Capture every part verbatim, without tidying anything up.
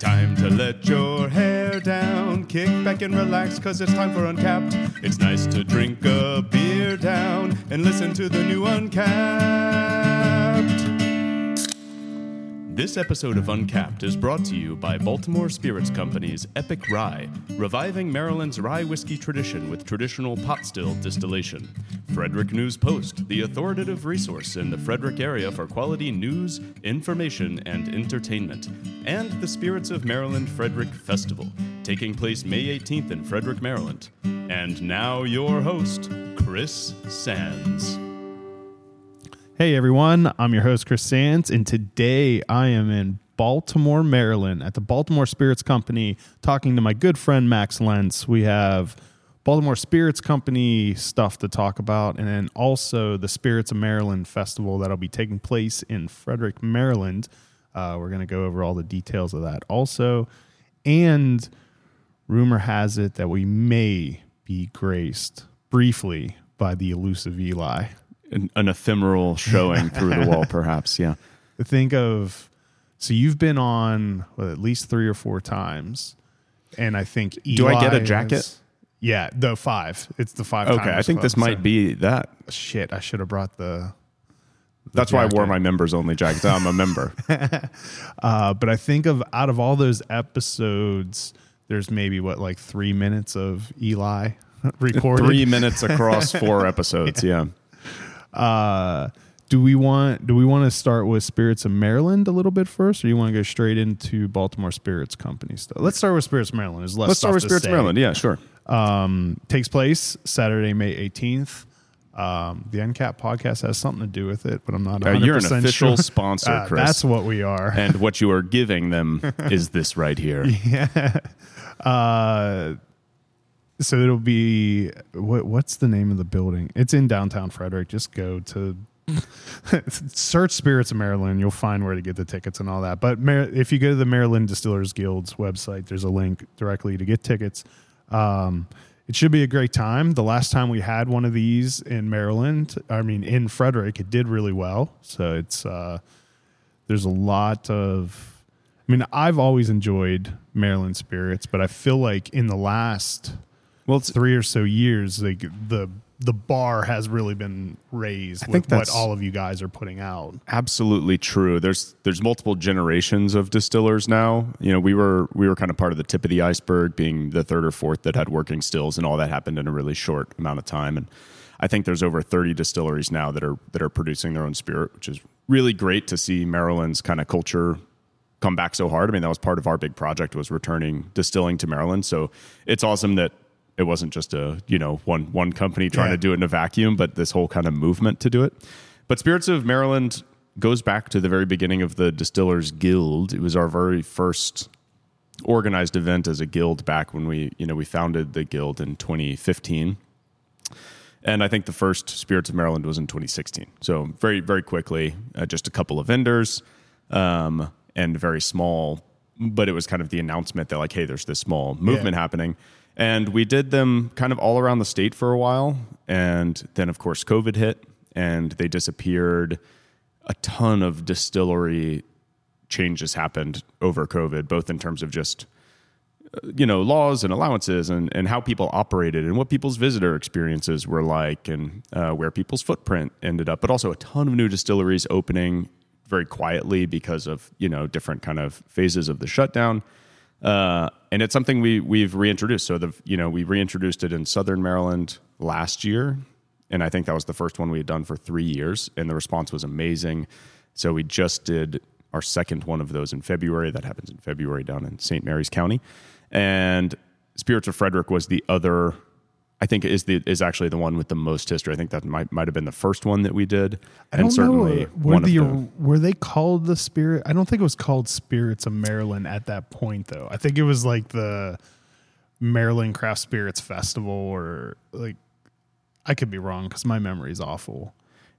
Time to let your hair down, kick back and relax, cause it's time for Uncapped. It's nice to drink a beer down and listen to the new Uncapped. This episode of Uncapped is brought to you by Baltimore Spirits Company's Epic Rye, reviving Maryland's rye whiskey tradition with traditional pot still distillation. Frederick News Post, the authoritative resource in the Frederick area for quality news, information, and entertainment. And the Spirits of Maryland Frederick Festival, taking place May eighteenth in Frederick, Maryland. And now your host, Chris Sands. Hey everyone, I'm your host Chris Sands, and today I am in Baltimore, Maryland at the Baltimore Spirits Company talking to my good friend Max Lentz. We have Baltimore Spirits Company stuff to talk about, and then also the Spirits of Maryland Festival that'll be taking place in Frederick, Maryland. Uh, we're going to go over all the details of that also, and rumor has it that we may be graced briefly by the elusive Eli. An, an ephemeral showing through the wall, perhaps, yeah. Think of, so you've been on well, at least three or four times, and I think Eli Do I get a jacket? Is, yeah, the five. It's the five. Okay, I think club, this might so. be that. Shit, I should have brought the. the That's jacket. Why I wore my members only jacket. I'm a member. uh, but I think of out of all those episodes, there's maybe what like three minutes of Eli recorded. Three minutes across four episodes. yeah. yeah. Uh, do we want do we want to start with Spirits of Maryland a little bit first, or do you want to go straight into Baltimore Spirits Company stuff? Let's start with Spirits of Maryland. There's less Let's start with Spirits say. of Maryland. Yeah, sure. Um, takes place Saturday, May eighteenth. Um, the Uncapped podcast has something to do with it, but I'm not one hundred percent uh, You're an official sure. sponsor, uh, Chris. That's what we are. And what you are giving them is this right here. Yeah. Uh, So it'll be, what, what's the name of the building? It's in downtown Frederick. Just go to search Spirits of Maryland. You'll find where to get the tickets and all that. But Mar- if you go to the Maryland Distillers Guild's website, there's a link directly to get tickets. Um, it should be a great time. The last time we had one of these in Maryland, I mean, in Frederick, it did really well. So it's, uh, there's a lot of, I mean, I've always enjoyed Maryland spirits, but I feel like in the last... Well, it's three or so years, like the the bar has really been raised with what all of you guys are putting out. Absolutely true. There's there's multiple generations of distillers now. You know, we were we were kind of part of the tip of the iceberg, being the third or fourth that had working stills, and all that happened in a really short amount of time. And I think there's over thirty distilleries now that are that are producing their own spirit, which is really great to see Maryland's kind of culture come back so hard. I mean, that was part of our big project, was returning distilling to Maryland. So it's awesome that it wasn't just a, you know, one one company trying yeah. to do it in a vacuum, but this whole kind of movement to do it. But Spirits of Maryland goes back to the very beginning of the Distillers Guild. It was our very first organized event as a guild back when we, you know, we founded the guild in twenty fifteen. And I think the first Spirits of Maryland was in twenty sixteen. So very, very quickly, uh, just a couple of vendors um, and very small, but it was kind of the announcement that like, hey, there's this small movement yeah. happening. And we did them kind of all around the state for a while. And then, of course, COVID hit and they disappeared. A ton of distillery changes happened over COVID, both in terms of just, you know, laws and allowances and, and how people operated and what people's visitor experiences were like and uh, where people's footprint ended up. But also a ton of new distilleries opening very quietly because of, you know, different kind of phases of the shutdown. Uh, and it's something we, we've reintroduced. So, the you know, we reintroduced it in Southern Maryland last year, and I think that was the first one we had done for three years, and the response was amazing. So we just did our second one of those in February. That happens in February down in Saint Mary's County. And Spirits of Frederick was the other, I think is the is actually the one with the most history. I think that might might have been the first one that we did. I don't and certainly know. Were, one the, of the, were they called the Spirit? I don't think it was called Spirits of Maryland at that point, though. I think it was like the Maryland Craft Spirits Festival, or like, I could be wrong because my memory is awful.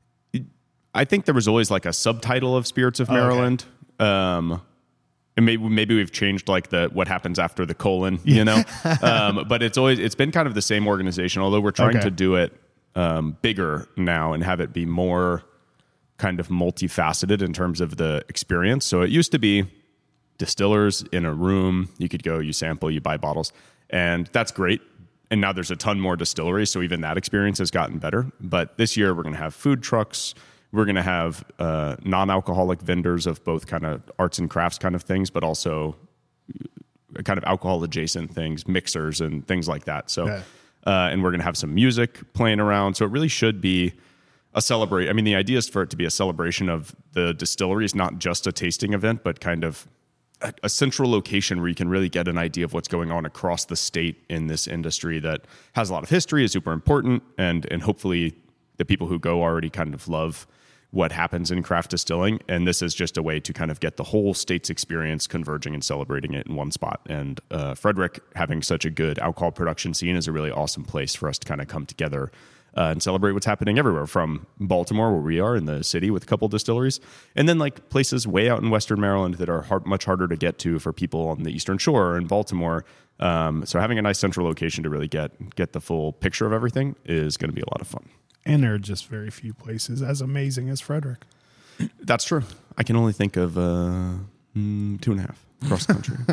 I think there was always like a subtitle of Spirits of Maryland. Oh, okay. Um And maybe maybe we've changed like the what happens after the colon, you know. um, but it's always it's been kind of the same organization, although we're trying okay. to do it um, bigger now and have it be more kind of multifaceted in terms of the experience. So it used to be distillers in a room. You could go, you sample, you buy bottles, and that's great. And now there's a ton more distilleries, so even that experience has gotten better. But this year we're going to have food trucks. We're going to have uh, non-alcoholic vendors of both kind of arts and crafts kind of things, but also kind of alcohol adjacent things, mixers and things like that. So, yeah. uh, and we're going to have some music playing around. So it really should be a celebrate. I mean, the idea is for it to be a celebration of the distilleries, not just a tasting event, but kind of a, a central location where you can really get an idea of what's going on across the state in this industry that has a lot of history, is super important, and and hopefully the people who go already kind of love what happens in craft distilling. And this is just a way to kind of get the whole state's experience converging and celebrating it in one spot. And uh, Frederick, having such a good alcohol production scene, is a really awesome place for us to kind of come together uh, and celebrate what's happening everywhere, from Baltimore, where we are in the city with a couple distilleries, and then like places way out in Western Maryland that are hard, much harder to get to for people on the Eastern Shore and Baltimore. Um, so having a nice central location to really get get the full picture of everything is going to be a lot of fun. And there are just very few places as amazing as Frederick. That's true. I can only think of uh, mm, two and a half across the country.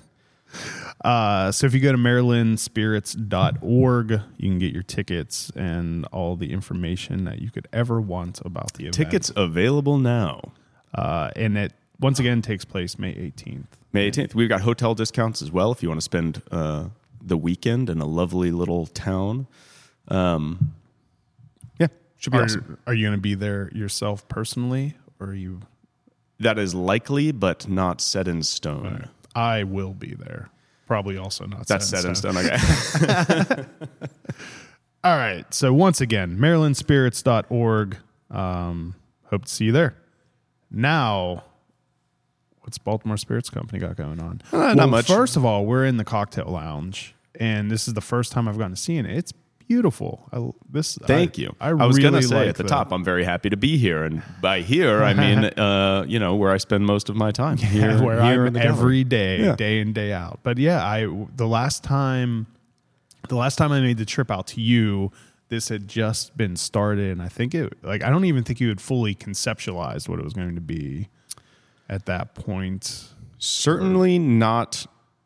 uh, so if you go to maryland spirits dot org, you can get your tickets and all the information that you could ever want about the event. Tickets available now. Uh, and it, once again, takes place May eighteenth. May eighteenth. We've got hotel discounts as well if you want to spend uh, the weekend in a lovely little town. Um Should be are, awesome. Are you going to be there yourself personally, or are you? That is likely, but not set in stone. Right. I will be there. Probably also not That's set in stone. That's set in stone. Okay. All right. So once again, maryland spirits dot org. Um, hope to see you there. Now, what's Baltimore Spirits Company got going on? Uh, well, not much. First of all, we're in the cocktail lounge, and this is the first time I've gotten to see it. It's beautiful. I, this. Thank I, you. I, I was really going to say like at the the, top, I'm very happy to be here, and by here I mean uh, you know, where I spend most of my time. Here, where here I'm every day, yeah. day in, day out. But yeah, I the last time, the last time I made the trip out to you, this had just been started, and I think it like I don't even think you had fully conceptualized what it was going to be at that point. Certainly not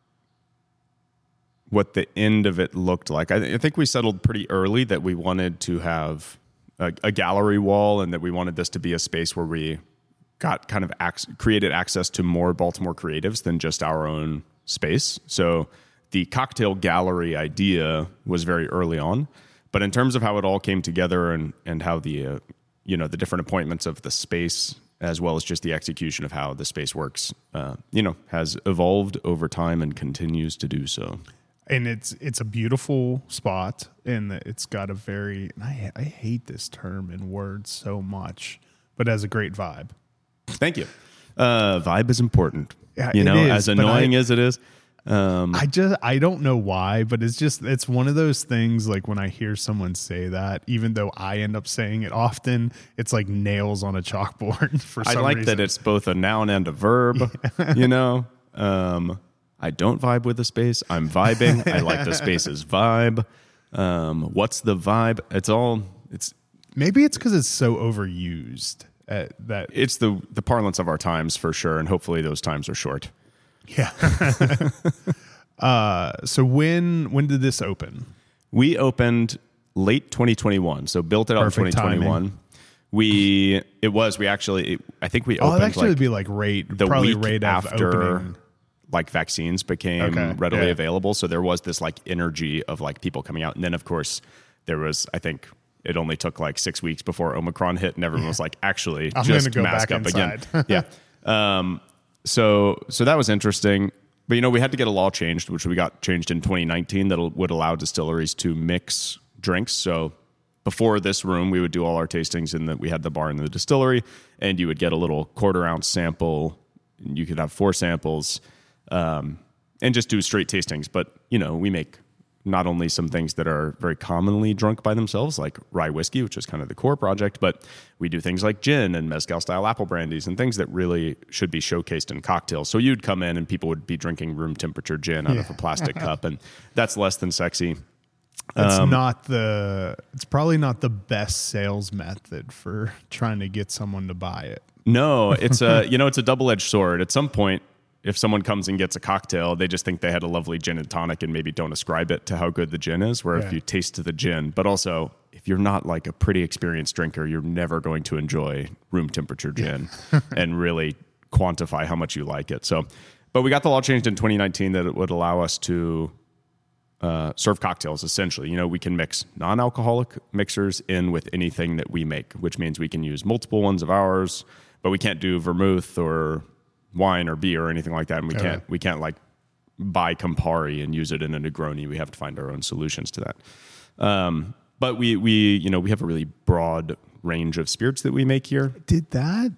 what the end of it looked like. I, th- I think we settled pretty early that we wanted to have a, a gallery wall, and that we wanted this to be a space where we got kind of ac- created access to more Baltimore creatives than just our own space. So the cocktail gallery idea was very early on, but in terms of how it all came together and and how the uh, you know the different appointments of the space, as well as just the execution of how the space works, uh, you know, has evolved over time and continues to do so. And it's it's a beautiful spot, and it's got a very and I I hate this term in words so much, but it has a great vibe. Thank you. Uh, vibe is important. Yeah, you know, is, as annoying I, as it is. Um, I just I don't know why, but it's just it's one of those things. Like when I hear someone say that, even though I end up saying it often, it's like nails on a chalkboard. For some I like reason. that it's both a noun and a verb. Yeah. You know. Um, I don't vibe with the space. I'm vibing. I like the space's vibe. Um, what's the vibe? It's all. It's maybe it's because it's so overused. At that it's the the parlance of our times for sure, and hopefully those times are short. Yeah. uh, so when when did this open? We opened late twenty twenty-one. So built it out in twenty twenty-one. Timing. We it was we actually it, I think we opened. Oh, it'd actually like be like right the probably week right after. Opening. Like vaccines became okay. readily yeah. available. So there was this like energy of like people coming out. And then of course there was, I think it only took like six weeks before Omicron hit and everyone yeah. was like, actually I'm just go mask back up inside. again. yeah. Um, so, so that was interesting, but you know, we had to get a law changed, which we got changed in twenty nineteen that would allow distilleries to mix drinks. So before this room, we would do all our tastings in that we had the bar in the distillery, and you would get a little quarter ounce sample. You could have four samples. Um, and just do straight tastings. But, you know, we make not only some things that are very commonly drunk by themselves, like rye whiskey, which is kind of the core project, but we do things like gin and mezcal-style apple brandies and things that really should be showcased in cocktails. So you'd come in and people would be drinking room temperature gin out yeah. of a plastic cup, and that's less than sexy. It's um, not the. It's probably not the best sales method for trying to get someone to buy it. No, it's a you know it's a double-edged sword. At some point, if someone comes and gets a cocktail, they just think they had a lovely gin and tonic and maybe don't ascribe it to how good the gin is. Where yeah. if you taste the gin, but also if you're not like a pretty experienced drinker, you're never going to enjoy room temperature gin and really quantify how much you like it. So, but we got the law changed in twenty nineteen that it would allow us to uh, serve cocktails. Essentially, you know, we can mix non-alcoholic mixers in with anything that we make, which means we can use multiple ones of ours, but we can't do vermouth or wine or beer or anything like that, and we okay. can't we can't like buy Campari and use it in a Negroni. We have to find our own solutions to that. Um, but we we you know we have a really broad range of spirits that we make here. Did that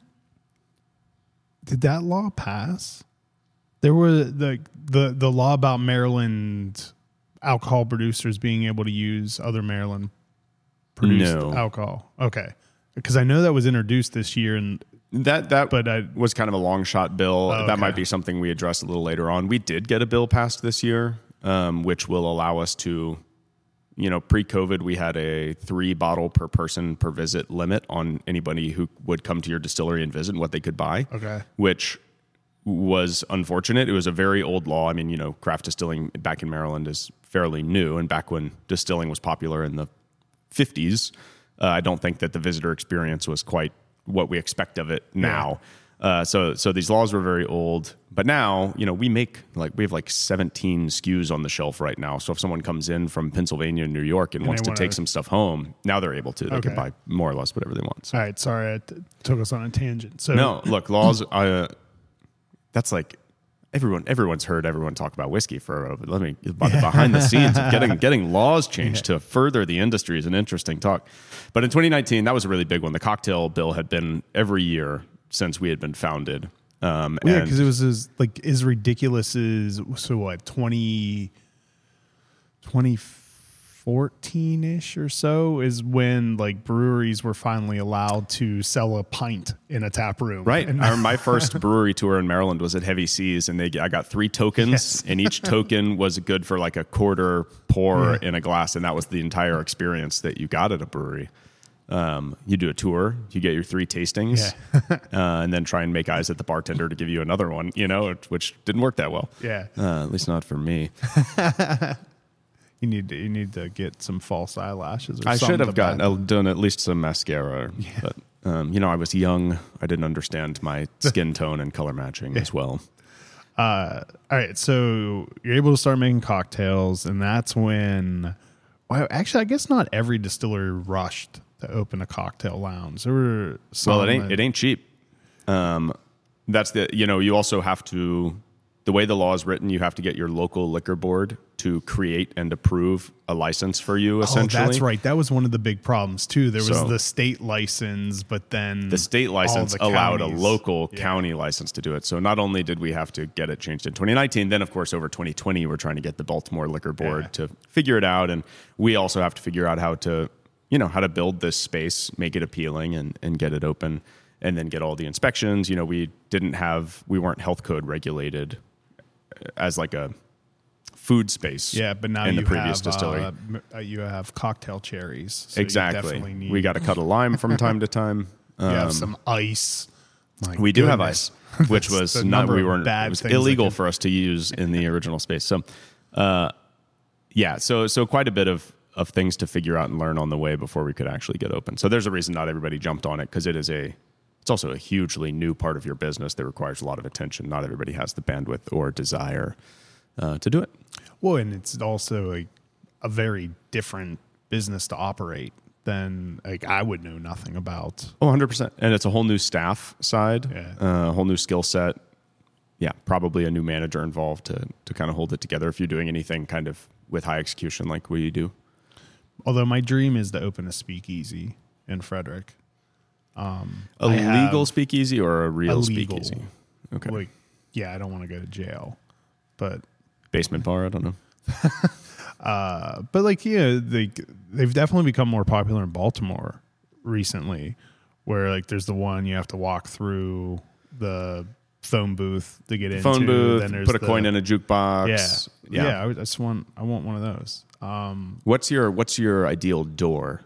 did that law pass? There was the the the law about Maryland alcohol producers being able to use other Maryland produced No. alcohol. Okay, because I know that was introduced this year and. That that But I- was kind of a long shot bill. Oh, that okay. might be something we address a little later on. We did get a bill passed this year, um, which will allow us to, you know, pre-COVID, we had a three bottle per person per visit limit on anybody who would come to your distillery and visit and what they could buy. Okay. Which was unfortunate. It was a very old law. I mean, you know, craft distilling back in Maryland is fairly new, and back when distilling was popular in the fifties, uh, I don't think that the visitor experience was quite what we expect of it now. Yeah. Uh, so so these laws were very old, but now, you know, we make like we have like seventeen S K Us on the shelf right now. So if someone comes in from Pennsylvania and New York and, And wants they to wanna- take some stuff home, now they're able to. They Okay. can buy more or less whatever they want. So. All right, sorry, I t- took us on a tangent. So No, look, laws. Uh, that's like everyone. Everyone's heard everyone talk about whiskey for. Uh, let me behind the scenes of getting getting laws changed yeah. to further the industry is an interesting talk. But in twenty nineteen, that was a really big one. The cocktail bill had been every year since we had been founded. Um, well, yeah, and because it was as like as ridiculous as so what twenty twenty fourteen ish or so is when like breweries were finally allowed to sell a pint in a tap room. Right. And Our, my first brewery tour in Maryland was at Heavy Seas, and they I got three tokens, Yes. and each token was good for like a quarter pour Yeah. in a glass, and that was the entire experience that you got at a brewery. Um, you do a tour, you get your three tastings, Yeah. uh, and then try and make eyes at the bartender to give you another one, you know, which didn't work that well. yeah, Uh, at least not for me. you need to you need to get some false eyelashes. Or I something should have to gotten back- uh, done at least some mascara, but um, you know, I was young. I didn't understand my skin tone and color matching as well. Uh, all right, so you're able to start making cocktails, and that's when. Well, actually, I guess not every distillery rushed to open a cocktail lounge. There were some Well, it ain't that- it ain't cheap. Um, that's the you know you also have to the way the law is written. You have to get your local liquor board to create and approve a license for you. Essentially, Oh, that's right. That was one of the big problems too. There was So- the state license, but then The state license all the allowed counties. a local Yeah. county license to do it. So not only did we have to get it changed in twenty nineteen, then of course over twenty twenty we're trying to get the Baltimore Liquor Board Yeah. to figure it out, and we also have to figure out how to, you know, how to build this space, make it appealing, and and get it open, and then get all the inspections. You know, we didn't have, we weren't health code regulated as like a food space. Yeah, but now in you the previous have distillery. uh, m- uh, you have cocktail cherries. So you exactly. definitely need, We got to cut a lime from time to time. You have Um, some ice. My We do have goodness. ice, which That's was the not number we of weren't bad it was things that illegal could- for us to use in the original space. So, uh, yeah, so so quite a bit of of things to figure out and learn on the way before we could actually get open. So there's a reason not everybody jumped on it, because it is a it's also a hugely new part of your business that requires a lot of attention. Not everybody has the bandwidth or desire uh, to do it. Well, and it's also a, a very different business to operate than like I would know nothing about. Oh, one hundred percent. And it's a whole new staff side, Yeah. uh, a whole new skill set. Yeah, probably a new manager involved to to kind of hold it together if you're doing anything kind of with high execution like we do. Although my dream is to open a speakeasy in Frederick. Um, A I have legal speakeasy or a real a legal, speakeasy? Okay. Like, yeah, I don't want to go to jail, but Basement bar, I don't know. uh, but like yeah, they they've definitely become more popular in Baltimore recently, where like there's the one you have to walk through the phone booth to get into. Phone booth, Then there's put a the- coin in a jukebox. Yeah, Yeah. yeah. I, would- I just want I want one of those. Um, What's your what's your ideal door?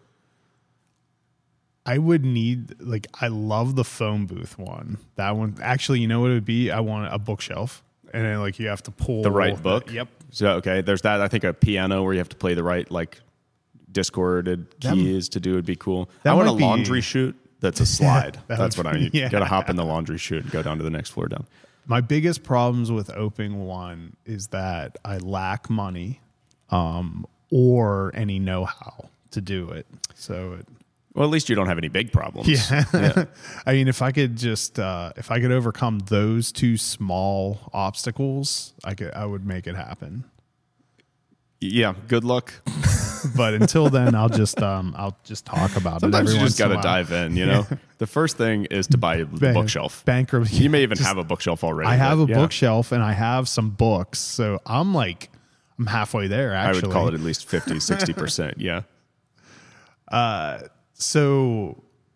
I would need like I love the phone booth one. That one actually, you know what it would be? I want a bookshelf and then like you have to pull the right book. The, yep. So okay, there's that. I think a piano where you have to play the right like discorded keys to do would be cool. I want a might laundry be, chute that's a slide. that That's would what I be- need. yeah. Got to hop in the laundry chute and go down to the next floor down. My biggest problems with opening one is that I lack money, um, or any know-how to do it. So it, Well, at least you don't have any big problems. yeah. Yeah. I mean, if I could just, uh, if I could overcome those two small obstacles, I could, I would make it happen. Yeah, good luck. But until then, I'll just, um, I'll just talk about Sometimes it. you every just once got in to a while. dive in, you know? The first thing is to buy a Ban- bookshelf. Bankruptcy. You may even Just- have a bookshelf already. I have a but yeah, bookshelf and I have some books, so I'm like, I'm halfway there. I Actually, would call it at least fifty, sixty percent. Yeah. So,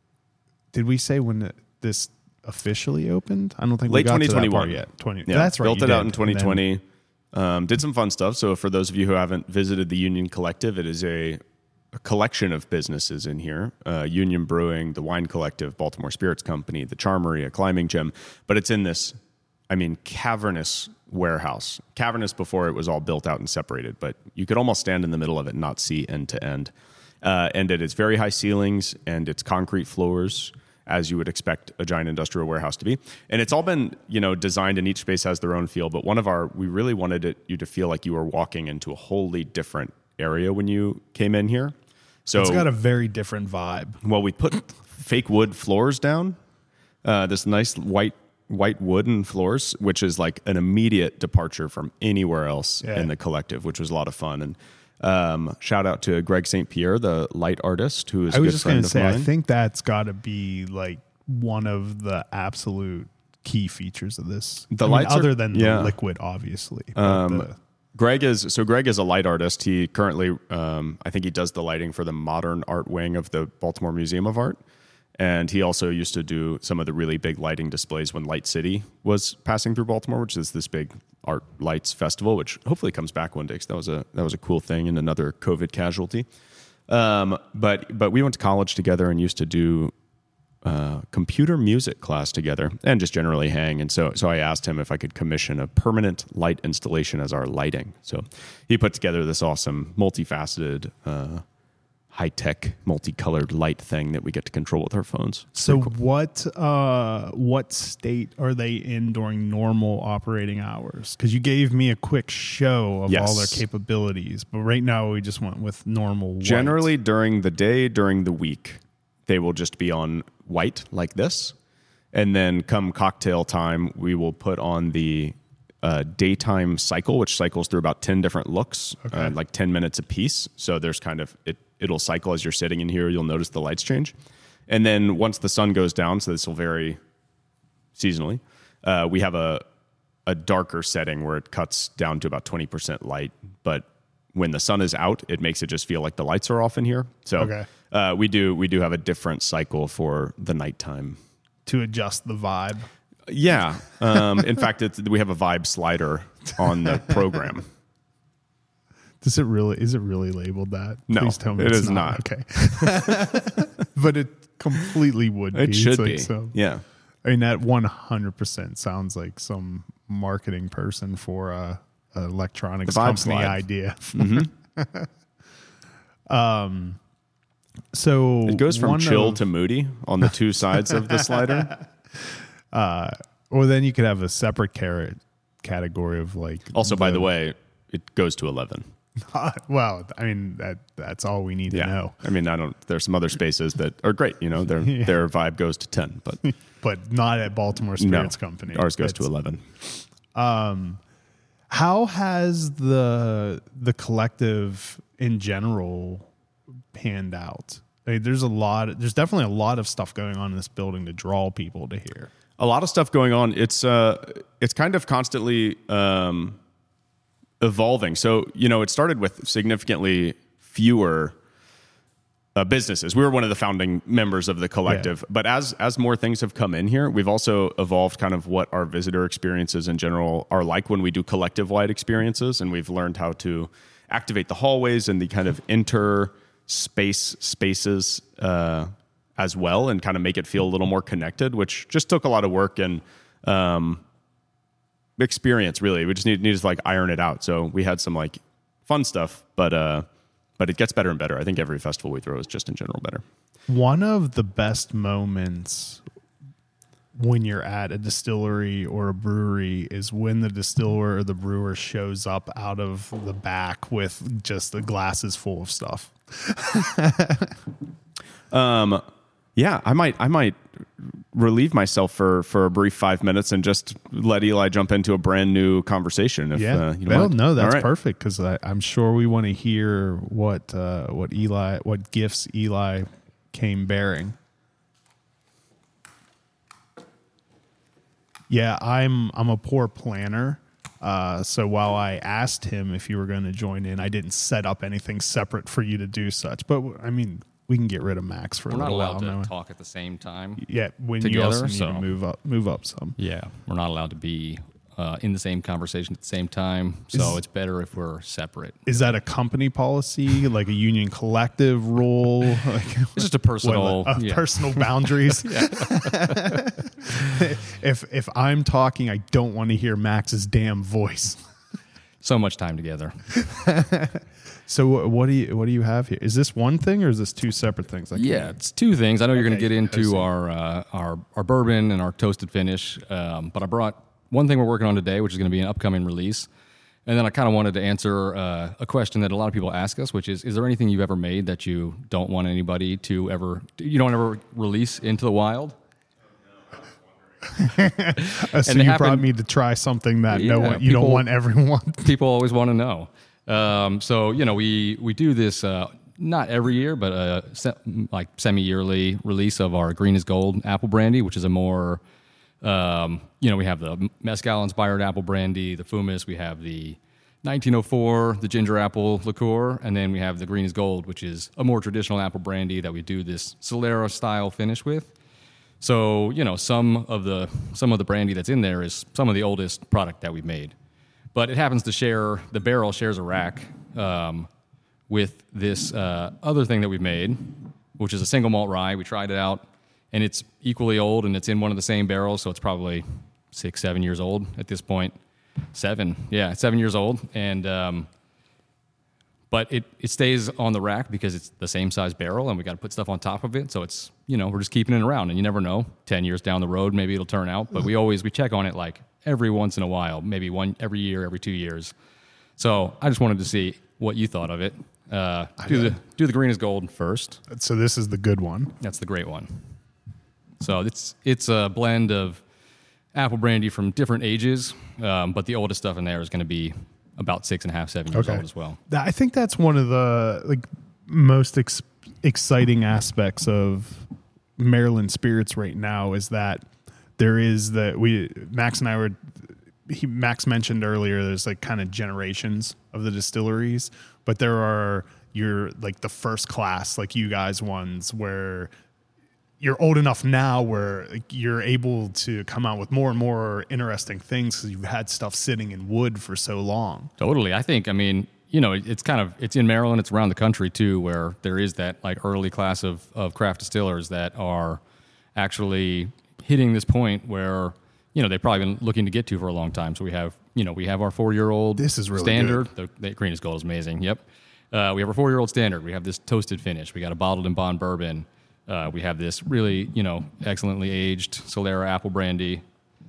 did we say when the, this officially opened? I don't think Late we got to that part twenty twenty-one. yet. Twenty. Yeah, That's right. Built you it out did. in twenty And then- twenty. Um, did some fun stuff. So for those of you who haven't visited the Union Collective, it is a, a collection of businesses in here. Uh, Union Brewing, the Wine Collective, Baltimore Spirits Company, the Charmery, a climbing gym. But it's in this, I mean, cavernous warehouse. Cavernous before it was all built out and separated, but you could almost stand in the middle of it and not see end to end. Uh, and it is very high ceilings and it's concrete floors, as you would expect a giant industrial warehouse to be. And it's all been, you know, designed, and each space has their own feel. But one of our, we really wanted it, you to feel like you were walking into a wholly different area when you came in here. So It's got a very different vibe. well, we put fake wood floors down, uh, this nice white white wooden floors, which is like an immediate departure from anywhere else Yeah. in the collective, which was a lot of fun. And um, shout out to Greg Saint Pierre, the light artist, who is I a was good just friend going to of say, mine. I think that's got to be like one of the absolute key features of this. The I mean, lights are- other than yeah. the liquid, obviously. but Um, the- Greg is so Greg is a light artist. He currently, um, I think he does the lighting for the modern art wing of the Baltimore Museum of Art, and he also used to do some of the really big lighting displays when Light City was passing through Baltimore, which is this big art lights festival, which hopefully comes back one day. Because that was a that was a cool thing and another COVID casualty. Um, but but we went to college together and used to do uh, computer music class together and just generally hang. And so, so I asked him if I could commission a permanent light installation as our lighting. So he put together this awesome multifaceted, uh, high tech, multicolored light thing that we get to control with our phones. So what uh, what state are they in during normal operating hours? Because you gave me a quick show of all their Yes. capabilities, but right now we just went with normal. white. Generally during the day, during the week, they will just be on white like this. And then come cocktail time, we will put on the uh, daytime cycle, which cycles through about ten different looks, uh, like ten minutes a piece. So there's kind of, it, it'll cycle as you're sitting in here. You'll notice the lights change. And then once the sun goes down, so this will vary seasonally, uh, we have a, a darker setting where it cuts down to about twenty percent light. But when the sun is out, it makes it just feel like the lights are off in here. So Okay. uh, we do we do have a different cycle for the nighttime. to adjust the vibe. Yeah. Um, in fact, it's, we have a vibe slider on the program. Does it really? Is it really labeled that? No, Please tell me it it's is not. Okay, but it completely would be. It It's should like be. So, Yeah. I mean, that one hundred percent sounds like some marketing person for a, a electronics The vibe company slide. idea. um, so It goes from one chill of- to moody on the two sides of the slider. or then you could have a separate carrot category of like. Also, by the way, it goes to eleven. well, I mean that that's all we need Yeah. to know. I mean, I don't, there's some other spaces that are great. You know, their, Yeah. their vibe goes to ten, but But not at Baltimore no, Spirits Company. ours goes to It's- eleven. How has the the collective in general panned out? I mean, there's a lot. There's definitely a lot of stuff going on in this building to draw people to here. A lot of stuff going on. It's uh, it's kind of constantly um, evolving. So you know, it started with significantly fewer uh, businesses. We were one of the founding members of the collective, Yeah. but as as more things have come in here, we've also evolved kind of what our visitor experiences in general are like when we do collective wide experiences, and we've learned how to activate the hallways and the kind of inter space spaces uh, as well, and kind of make it feel a little more connected, which just took a lot of work and um, experience. Really, we just need need to like iron it out. So we had some like fun stuff, but uh, but it gets better and better. I think every festival we throw is just in general better. One of the best moments when you're at a distillery or a brewery is when the distiller or the brewer shows up out of the back with just the glasses full of stuff. um, yeah, I might, I might relieve myself for, for a brief five minutes and just let Eli jump into a brand new conversation. If, yeah. Uh, you well, mind. no, that's right. perfect because I'm sure we want to hear what uh, what Eli, what gifts Eli came bearing. Yeah, I'm I'm a poor planner. Uh, so while I asked him if you were going to join in, I didn't set up anything separate for you to do such. But I mean, we can get rid of Max for we're a little not allowed while. to now. talk at the same time. Yeah, when together, you also need so. to move up, move up some. Yeah, we're not allowed to be uh, in the same conversation at the same time. So Is- it's better if we're separate. Is that a company policy, like a union collective rule? Like, It's just a personal, what, uh, yeah. personal boundaries. if if I'm talking, I don't want to hear Max's damn voice. So much time together. So what, what do you what do you have here? Is this one thing or is this two separate things? I Yeah, can't- it's two things. I know you're going to Okay, get I see. into our, uh, our our bourbon and our toasted finish, um, but I brought one thing we're working on today, which is going to be an upcoming release. And then I kind of wanted to answer uh, a question that a lot of people ask us, which is: is there anything you've ever made that you don't want anybody to ever, you don't ever release into the wild? Uh, so And they you happen- brought me to try something that no Yeah, one you don't people- want everyone. People always want to know. Um, so you know, we we do this uh, not every year, but a se- like semi-yearly release of our Green is Gold apple brandy, which is a more um, you know, we have the mezcal inspired apple brandy, the Fumis, we have the nineteen oh four, the ginger apple liqueur, and then we have the Green is Gold, which is a more traditional apple brandy that we do this Solera style finish with. So, you know, some of the some of the brandy that's in there is some of the oldest product that we've made. But it happens to share, the barrel shares a rack um, with this uh, other thing that we've made, which is a single malt rye. We tried it out, and it's equally old, and it's in one of the same barrels, so it's probably six, seven years old at this point. Seven, yeah, seven years old. And um, but it, it stays on the rack because it's the same size barrel, and we got to put stuff on top of it. So it's, you know, we're just keeping it around, and you never know. Ten years down the road, maybe it'll turn out. But we always we check on it like every once in a while, maybe one every year, every two years. So I just wanted to see what you thought of it. Uh, do the do the Green is Gold first. So this is the good one. That's the great one. So it's it's a blend of apple brandy from different ages, um, but the oldest stuff in there is going to be about six and a half, seven years Okay. old as well. That- I think that's one of the like most ex- exciting aspects of Maryland spirits right now is that there is that we Max and I were he, Max mentioned earlier there's like kind of generations of the distilleries, but there are your like the first class like you guys ones where you're old enough now where like, you're able to come out with more and more interesting things because you've had stuff sitting in wood for so long. Totally. I think, I mean, you know, it's kind of, it's in Maryland, it's around the country too, where there is that like early class of, of craft distillers that are actually hitting this point where, you know, they've probably been looking to get to for a long time. So we have, you know, we have our four-year-old This is really standard. The, the Green is Gold is amazing. Yep. Uh, we have our four-year-old standard. We have this toasted finish. We got a bottled and bond bourbon. Uh, we have this really, you know, excellently aged Solera apple brandy.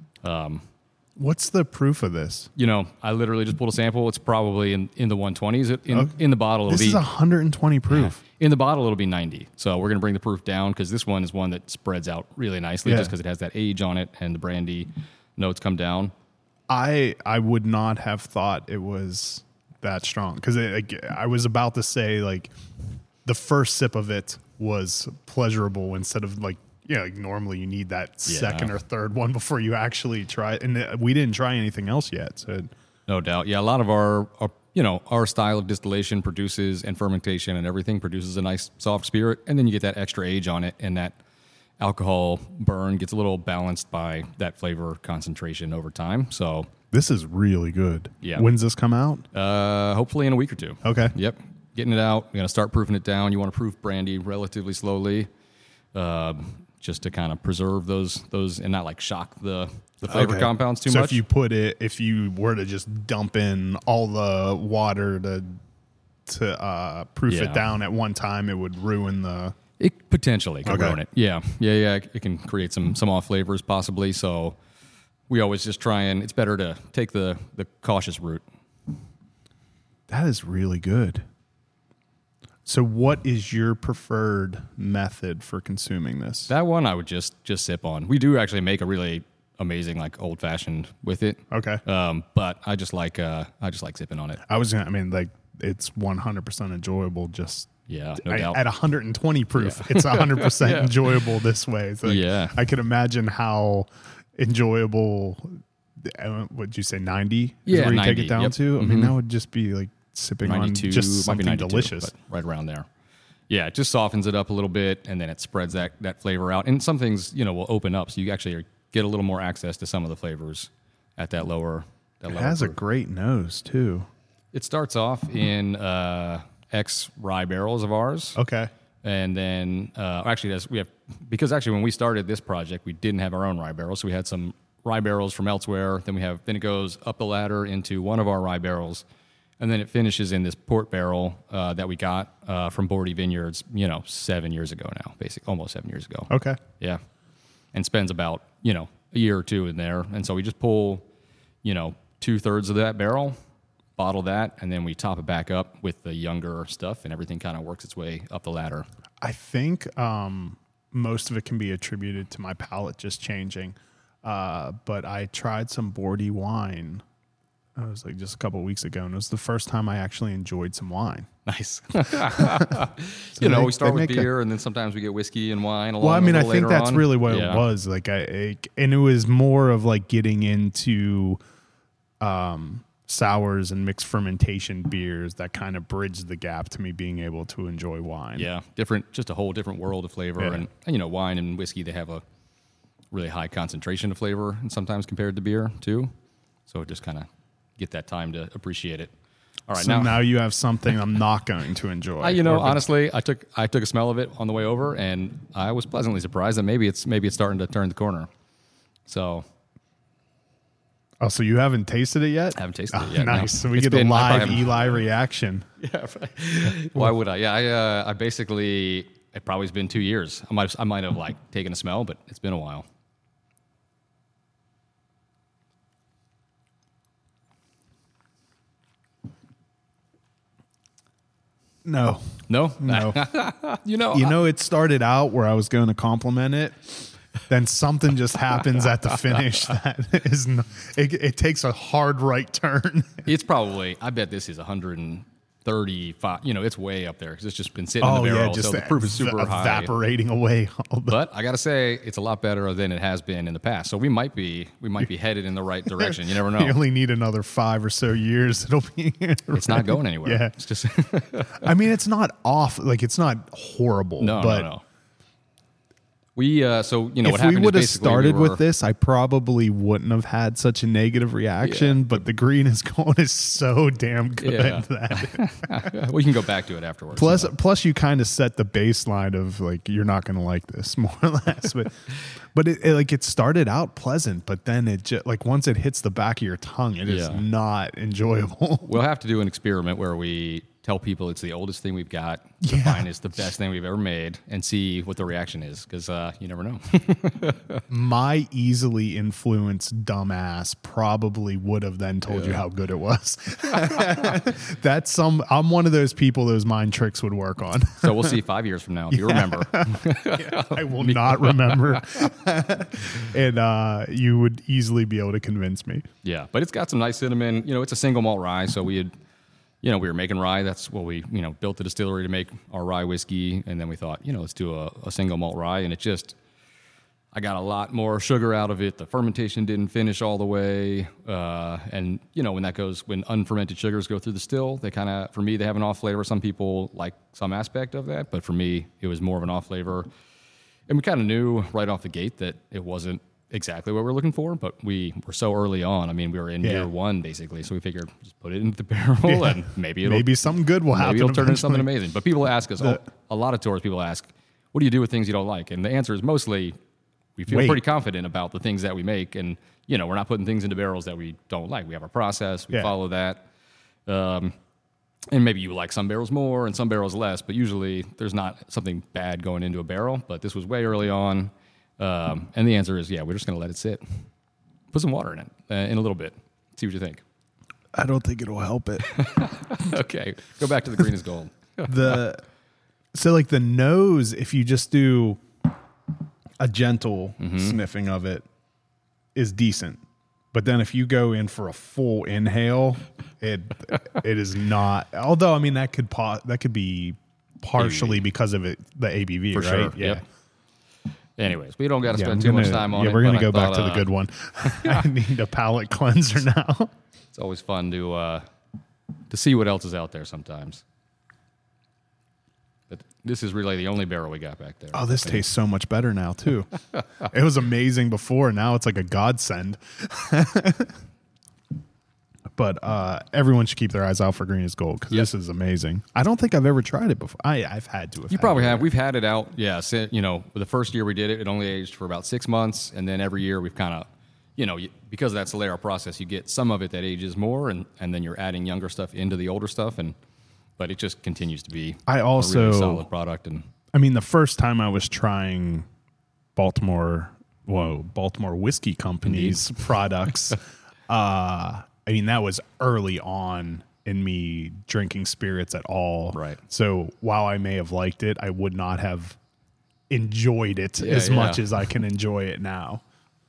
What's the proof of this? You know, I literally just pulled a sample. It's probably in, in the one twenties. In, Okay. in the bottle, it'll This be is one hundred twenty proof. in the bottle. It'll be ninety. So we're going to bring the proof down because this one is one that spreads out really nicely, Yeah. just because it has that age on it and the brandy notes come down. I I would not have thought it was that strong because like, I was about to say like the first sip of it was pleasurable instead of like yeah like normally you need that Yeah. second or third one before you actually try it. And uh, we didn't try anything else yet. So No doubt. Yeah, a lot of our, our, you know, our style of distillation produces and fermentation and everything produces a nice soft spirit, and then you get that extra age on it, and that alcohol burn gets a little balanced by that flavor concentration over time. So, this is really good. Yeah. When's this come out? uh, hopefully in a week or two. Okay. Yep. Getting it out. We're going to start proofing it down. You want to proof brandy relatively slowly. Uh, just to kind of preserve those those and not like shock the the flavor Okay. compounds too so much. if you put it, if you were to just dump in all the water to to uh, proof Yeah. it down at one time, it would ruin the. It potentially can Okay. ruin it. Yeah, yeah, yeah. It can create some some off flavors possibly. So we always just try and it's better to take the the cautious route. That is really good. So, what is your preferred method for consuming this? That one I would just just sip on. We do actually make a really amazing like old fashioned with it. Okay. Um, but I just like uh, I just like sipping on it. I was gonna. I mean, like it's one hundred percent enjoyable. Just Yeah, no I- doubt. at one hundred twenty proof, it's one hundred percent Yeah. enjoyable this way. It's like, Yeah. I could imagine how enjoyable. uh, What'd you say? ninety? Yeah, is where you take ninety, it down yep. to. I mean, that would just be like sipping on ninety-two, just might be something ninety-two, delicious. but right around there. Yeah, it just softens it up a little bit, and then it spreads that that flavor out. And some things, you know, will open up, so you actually get a little more access to some of the flavors at that lower. That It lower has a proof. great nose too. It starts off in uh, ex rye barrels of ours, Okay. and then uh, actually, that's, we have because actually when we started this project, we didn't have our own rye barrels, so we had some rye barrels from elsewhere. Then we have then it goes up the ladder into one of our rye barrels. And then it finishes in this port barrel uh, that we got uh, from Bordy Vineyards, you know, seven years ago now, basically, almost seven years ago. Okay. Yeah. And spends about, you know, a year or two in there. And so we just pull, you know, two thirds of that barrel, bottle that, and then we top it back up with the younger stuff, and everything kind of works its way up the ladder. I think um, most of it can be attributed to my palate just changing. Uh, but I tried some Bordy wine. It was like just a couple of weeks ago, and it was the first time I actually enjoyed some wine. Nice. you know, they- we start they with make a- beer, and then sometimes we get whiskey and wine along Well, I mean, a I little think later that's on. really what Yeah. it was. Like, I, I and it was more of like getting into um, sours and mixed fermentation beers that kind of bridged the gap to me being able to enjoy wine. Yeah, different, just a whole different world of flavor. Yeah. And, and, you know, wine and whiskey, they have a really high concentration of flavor, and sometimes compared to beer, too. So just kind of get that time to appreciate it. All right, So now, now, you have something I'm not going to enjoy. I, you know, Or if it's- honestly, I took I took a smell of it on the way over, and I was pleasantly surprised that maybe it's maybe it's starting to turn the corner. So Oh, so you haven't tasted it yet? I haven't tasted Oh, it yet. no. nice. So we It's get been- a I live probably haven't- Eli reaction. Yeah, right. Why would I? Yeah, I uh, I basically it probably has been two years. I might I might have like taken a smell, but it's been a while. No, No, no. you know, You know, it started out where I was going to compliment it. Then something just happens at the finish that is, no, it, it takes a hard right turn. it's probably. I bet this is one hundred thirty-five. You know, it's way up there because it's just been sitting Oh in the yeah, barrel, just so the proof is super ev- high. evaporating away all the. But I gotta say, it's a lot better than it has been in the past. So we might be we might be headed in the right direction. You never You know. only need another five or so years. It'll be. It's not going anywhere. Yeah. It's just I mean, it's not off. Like it's not horrible. no, but no, no. We uh, so you know what if we happened would have is basically started we were, with this, I probably wouldn't have had such a negative reaction. But the green is going is so damn good Yeah. that we can go back to it afterwards. plus plus you kind of set the baseline of like you're not going to like this more or less. But but it, it like it started out pleasant, but then it just like once it hits the back of your tongue, it is Yeah. not enjoyable. We'll have to do an experiment where we tell people it's the oldest thing we've got, the Yeah. finest, the best thing we've ever made, and see what the reaction is, because uh, you never know. My easily influenced dumbass probably would have then told you how good it was. That's some. I'm one of those people those mind tricks would work on. So we'll see five years from now if you remember. I will not remember, and uh, you would easily be able to convince me. Yeah, but it's got some nice cinnamon. You know, it's a single malt rye, so we had, you know, we were making rye. That's what we, you know, built the distillery to make our rye whiskey, and then we thought, you know, let's do a, a single malt rye, and it just, I got a lot more sugar out of it. The fermentation didn't finish all the way, uh, and you know, when that goes, when unfermented sugars go through the still, they kind of, for me, they have an off flavor. Some people like some aspect of that, but for me, it was more of an off flavor, and we kind of knew right off the gate that it wasn't exactly what we we're looking for, but we were so early on. I mean, we were in Yeah. year one basically, so we figured just put it into the barrel and maybe it'll Maybe something good will happen. maybe it'll turn into something eventually. amazing. But people ask us The- a lot of tours. People ask, what do you do with things you don't like? And the answer is mostly we feel Wait. pretty confident about the things that we make, and you know, we're not putting things into barrels that we don't like. We have our process, we Yeah. follow that. Um, and maybe you like some barrels more and some barrels less, but usually there's not something bad going into a barrel. But this was way early on, um, and the answer is yeah, we're just going to let it sit. Put some water in it uh, in a little bit. See what you think. I don't think it'll help it. Okay, go back to the green is gold. the so like the nose, if you just do a gentle Mm-hmm. sniffing of it, is decent. But then if you go in for a full inhale, it it is not. Although I mean that could po- that could be partially A B V. because of it the A B V, For right? sure. Yeah. Yep. Anyways, we don't got to Yeah, spend I'm too gonna- much time on yeah, it. we're gonna but go I back thought, to the uh, good one. I need a palate cleanser now. It's always fun to uh, to see what else is out there sometimes. But this is really the only barrel we got back there. Oh, this tastes so much better now too. It was amazing before. Now it's like a godsend. But uh, everyone should keep their eyes out for Green is Gold because Yep. this is amazing. I don't think I've ever tried it before. I, I've had to. Have You had probably it. have. We've had it out. Yeah, si- you know, the first year we did it, it only aged for about six months, and then every year we've kind of, you know, you- because of that Solera process, you get some of it that ages more, and, and then you're adding younger stuff into the older stuff, and but it just continues to be I a also- really solid product. And I mean, the first time I was trying Baltimore, whoa, Baltimore Whiskey Company's products, uh, I mean, that was early on in me drinking spirits at all. Right. So while I may have liked it, I would not have enjoyed it Yeah, as yeah. much as I can enjoy it now.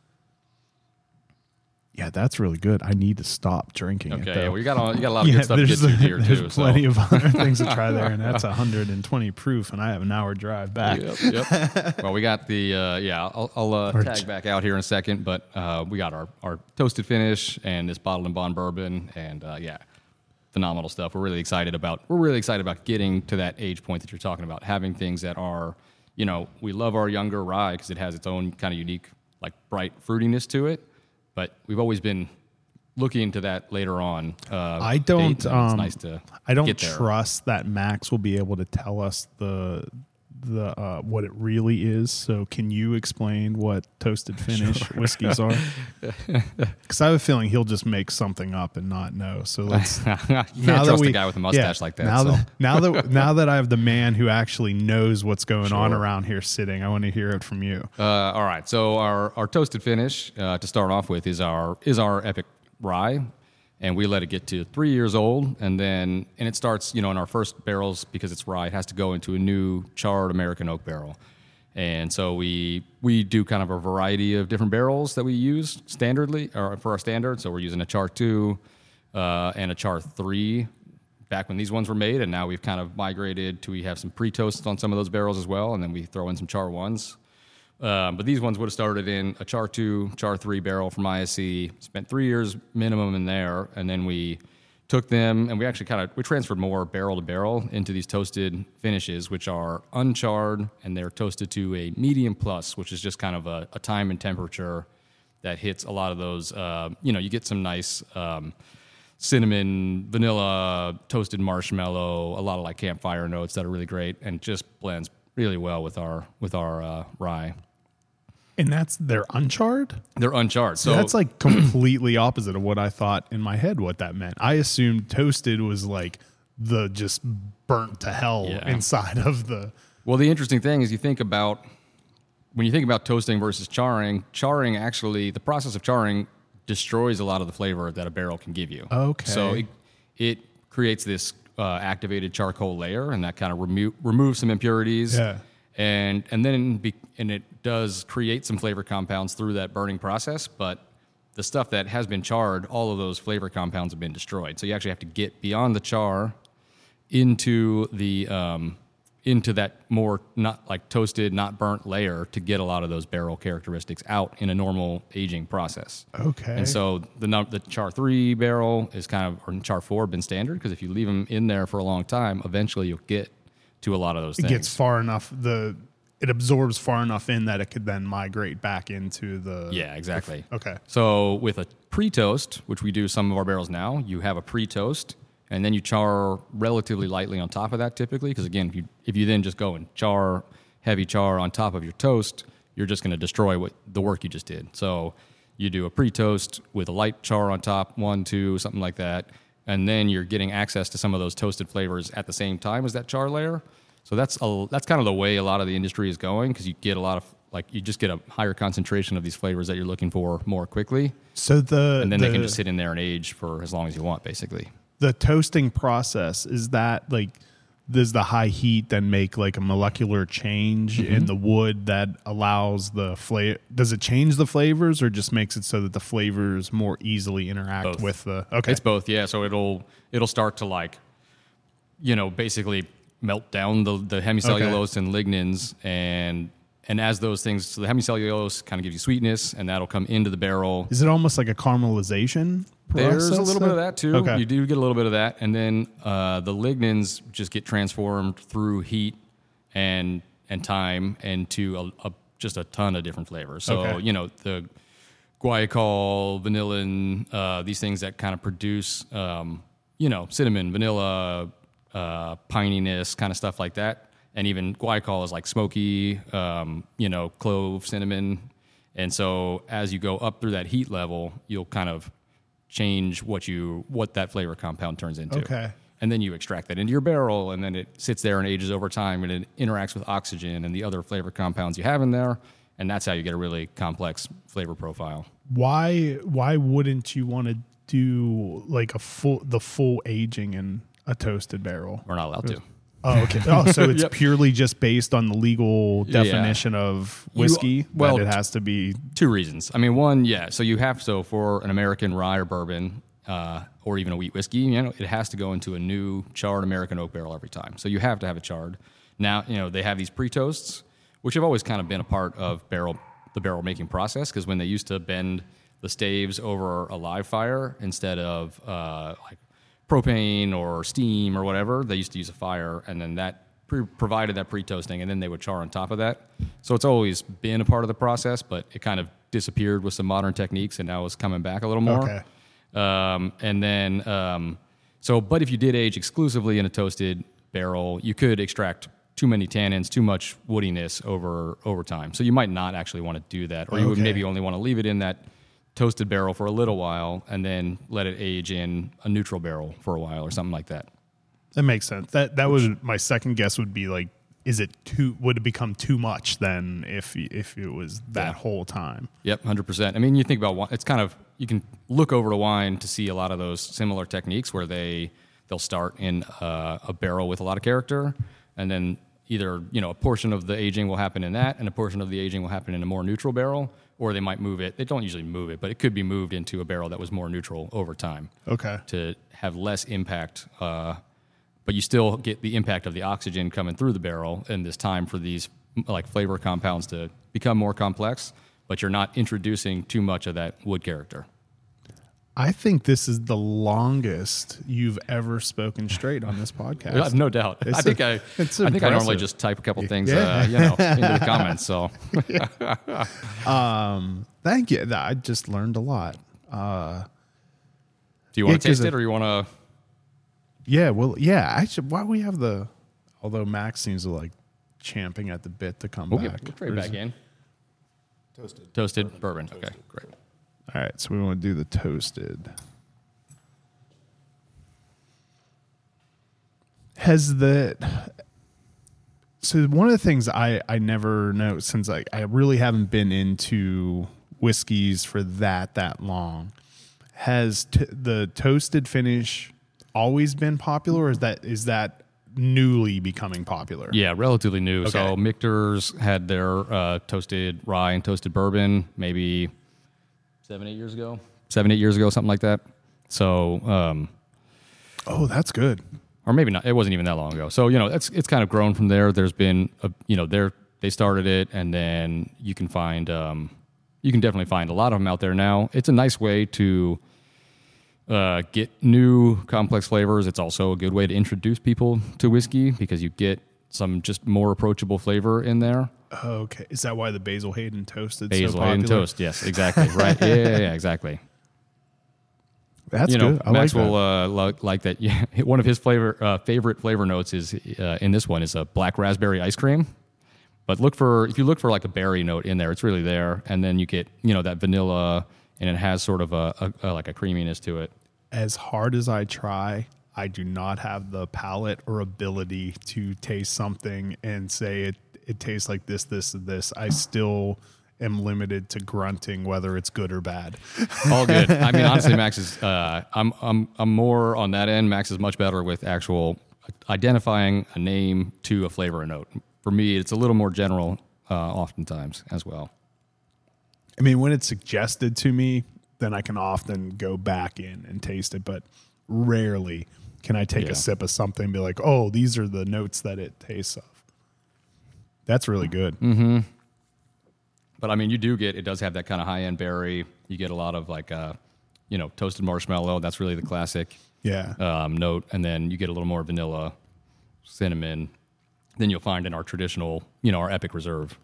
Yeah, that's really good. I need to stop drinking it. okay, though. yeah, well, you got a, you got a lot of Yeah, good stuff to get there's, to here there's too. plenty so. of other things to try there, and that's one hundred twenty proof, and I have an hour drive back. Yep, yep. Well, we got the uh, yeah. I'll, I'll uh, Or tag j- back out here in a second, but uh, we got our, our toasted finish and this bottled and bond bourbon, and uh, yeah, phenomenal stuff. We're really excited about. We're really excited about getting to that age point that you're talking about, having things that are, you know, we love our younger rye because it has its own kind of unique, like bright fruitiness to it, but we've always been looking into that later on. Uh, I don't. date, and it's Um, nice to. I don't get there. trust that Max will be able to tell us the the uh, what it really is. So, can you explain what toasted finish whiskeys are? Because I have a feeling he'll just make something up and not know. So let's. you can't trust a guy with a mustache yeah, like that. Now so. that now that now that I have the man who actually knows what's going on Sure. around here sitting, I want to hear it from you. Uh, all right. So our, our toasted finish uh, to start off with is our is our epic rye, and we let it get to three years old, and then and it starts you know in our first barrels because it's rye. It has to go into a new charred American oak barrel, and so we we do kind of a variety of different barrels that we use standardly or for our standard. So we're using a char two uh, and a char three. Back when these ones were made, and now we've kind of migrated to we have some pre-toasts on some of those barrels as well, and then we throw in some char ones. Um, but these ones would have started in a char two, char three barrel from I S C. Spent three years minimum in there, and then we took them and we actually kind of we transferred more barrel to barrel into these toasted finishes, which are uncharred and they're toasted to a medium plus, which is just kind of a, a time and temperature that hits a lot of those. Uh, you know, you get some nice. Um, cinnamon, vanilla, toasted marshmallow, a lot of like campfire notes that are really great and just blends really well with our with our uh, rye. And that's they're uncharred. They're uncharred, so That's like completely opposite of what I thought in my head what that meant. I assumed toasted was like the just burnt to hell Yeah. inside of the. well, the interesting thing is you think about when you think about toasting versus charring. Charring actually, the process of charring destroys a lot of the flavor that a barrel can give you. Okay. So it, it creates this uh, activated charcoal layer, and that kind of remo- removes some impurities. Yeah. And and then be, and it does create some flavor compounds through that burning process, but the stuff that has been charred, all of those flavor compounds have been destroyed. So you actually have to get beyond the char into the um, into that more not like toasted, not burnt layer to get a lot of those barrel characteristics out in a normal aging process. Okay. And so the num- the char three barrel is kind of or char four have been standard because if you leave them in there for a long time, eventually you'll get to a lot of those it things. gets far enough the it absorbs far enough in that it could then migrate back into the. Yeah, exactly. Okay. So with a pre-toast, which we do some of our barrels now, you have a pre-toast, and then you char relatively lightly on top of that typically, because again, if you if you then just go and char heavy char on top of your toast, you're just going to destroy what the work you just did. So you do a pre-toast with a light char on top, one, two, something like that, and then you're getting access to some of those toasted flavors at the same time as that char layer. So that's a, that's kind of the way a lot of the industry is going, because you get a lot of, like, you just get a higher concentration of these flavors that you're looking for more quickly. So the and then the, they can just sit in there and age for as long as you want, basically. The toasting process, is that like, does the high heat then make like a molecular change mm-hmm. in the wood that allows the flavor? Does it change the flavors, or just makes it so that the flavors more easily interact both. with the? Okay, it's both. Yeah, so it'll it'll start to, like, you know, basically melt down the the hemicellulose okay. and lignins, and and as those things, so the hemicellulose kind of gives you sweetness, and that'll come into the barrel. Is it almost like a caramelization? There's a little bit of that too. Okay. You do get a little bit of that, and then uh, the lignins just get transformed through heat and and time into a, a, just a ton of different flavors. So okay. you know, the guaiacol, vanillin, uh, these things that kind of produce um, you know, cinnamon, vanilla, uh, pininess, kind of stuff like that. And even guaiacol is like smoky, um, you know, clove, cinnamon. And so as you go up through that heat level, you'll kind of change what you what that flavor compound turns into. Okay. And then you extract that into your barrel, and then it sits there and ages over time, and it interacts with oxygen and the other flavor compounds you have in there, and that's how you get a really complex flavor profile. Why why wouldn't you want to do like a full the full aging in a toasted barrel? We're not allowed to. Oh, okay. Oh, so it's Yep. purely just based on the legal Yeah. definition of whiskey, You- well, that it has to be. Two reasons. I mean, one, yeah. So you have so for an American rye or bourbon, uh, or even a wheat whiskey, you know, it has to go into a new charred American oak barrel every time. So you have to have it charred. Now, you know, they have these pre-toasts, which have always kind of been a part of barrel the barrel making process, because when they used to bend the staves over a live fire instead of uh, like propane or steam or whatever, they used to use a fire, and then that pre- provided that pre-toasting, and then they would char on top of that. So it's always been a part of the process, but it kind of disappeared with some modern techniques, and now it's coming back a little more. Okay. Um, and then, um, so, but if you did age exclusively in a toasted barrel, you could extract too many tannins, too much woodiness over over time. So you might not actually want to do that, or you would Okay. maybe only want to leave it in that toasted barrel for a little while and then let it age in a neutral barrel for a while or something like that. That makes sense. That that was my second guess would be like, is it too? Would it become too much then if if it was that Yeah. whole time? Yep, one hundred percent. I mean, you think about wine, it's kind of, you can look over to wine to see a lot of those similar techniques where they, they'll start in uh, a barrel with a lot of character, and then either, you know, a portion of the aging will happen in that, and a portion of the aging will happen in a more neutral barrel, or they might move it. They don't usually move it, but it could be moved into a barrel that was more neutral over time. Okay. To have less impact, uh, but you still get the impact of the oxygen coming through the barrel in this time for these like flavor compounds to become more complex, but you're not introducing too much of that wood character. I think this is the longest you've ever spoken straight on this podcast. I have no doubt. It's I think a- I, it's I think I normally impressive. just type a couple things, Yeah. uh, you know, into the comments. So Um, thank you. I just learned a lot. Uh, do you want Yeah, to taste 'cause it, or you want to? yeah, well, yeah. Actually, why we have the? Although Max seems to like champing at the bit to come We'll, back. get, we'll trade Or is back it- in. Toasted. Toasted bourbon. Okay, great. All right, so we want to do the toasted. Has the so one of the things I I never know, since like I really haven't been into whiskeys for that that long, has t- the toasted finish always been popular, or is that is that newly becoming popular? Yeah, relatively new. So Okay. Michter's had their uh, toasted rye and toasted bourbon maybe seven, eight years ago. Seven, eight years ago, something like that. So, um, Oh, that's good. or maybe not. It wasn't even that long ago. So you know, it's it's kind of grown from there. There's been a, you know, they they started it, and then you can find um, you can definitely find a lot of them out there now. It's a nice way to uh, get new complex flavors. It's also a good way to introduce people to whiskey because you get some just more approachable flavor in there. Okay, is that why the Basil Hayden toasted so Basil popular? and toast, yes, exactly, right, yeah, yeah, yeah, exactly. That's you know, good. I Max like will that. uh, like, like that. Yeah, one of his flavor uh, favorite flavor notes is uh, in this one is a black raspberry ice cream, But look for if you look for like a berry note in there, it's really there, and then you get you know that vanilla, and it has sort of a, a, a like a creaminess to it. As hard as I try, I do not have the palate or ability to taste something and say it it tastes like this, this, and this. I still am limited to grunting whether it's good or bad. All good. I mean, honestly, Max is. Uh, I'm I'm I'm more on that end. Max is much better with actual identifying a name to a flavor or note. For me, it's a little more general, uh, oftentimes as well. I mean, when it's suggested to me, then I can often go back in and taste it, but rarely can I take Yeah. a sip of something and be like, oh, these are the notes that it tastes of. That's really good. Mm-hmm. But I mean, you do get, it does have that kind of high end berry. You get a lot of like, uh, you know, toasted marshmallow. That's really the classic Yeah. um, note. And then you get a little more vanilla, cinnamon than you'll find in our traditional, you know, our Epic Reserve.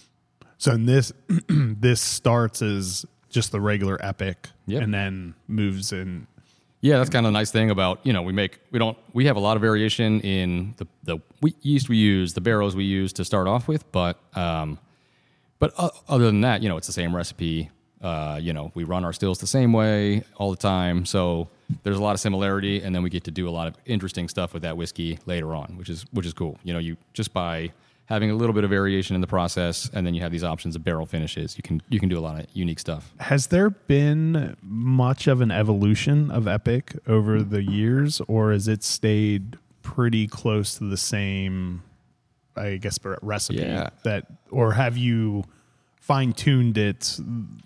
So in this, this starts as just the regular Epic Yep. and then moves in. Yeah, that's kind of the nice thing about, you know, we make, we don't, we have a lot of variation in the, the wheat yeast we use, the barrels we use to start off with, but, um, but uh, other than that, you know, it's the same recipe. Uh, you know, we run our stills the same way all the time. So there's a lot of similarity, and then we get to do a lot of interesting stuff with that whiskey later on, which is, which is cool. You know, you just by having a little bit of variation in the process, and then you have these options of barrel finishes, you can, you can do a lot of unique stuff. Has there been much of an evolution of Epic over the years, or has it stayed pretty close to the same, I guess, recipe Yeah. that, or have you fine tuned it,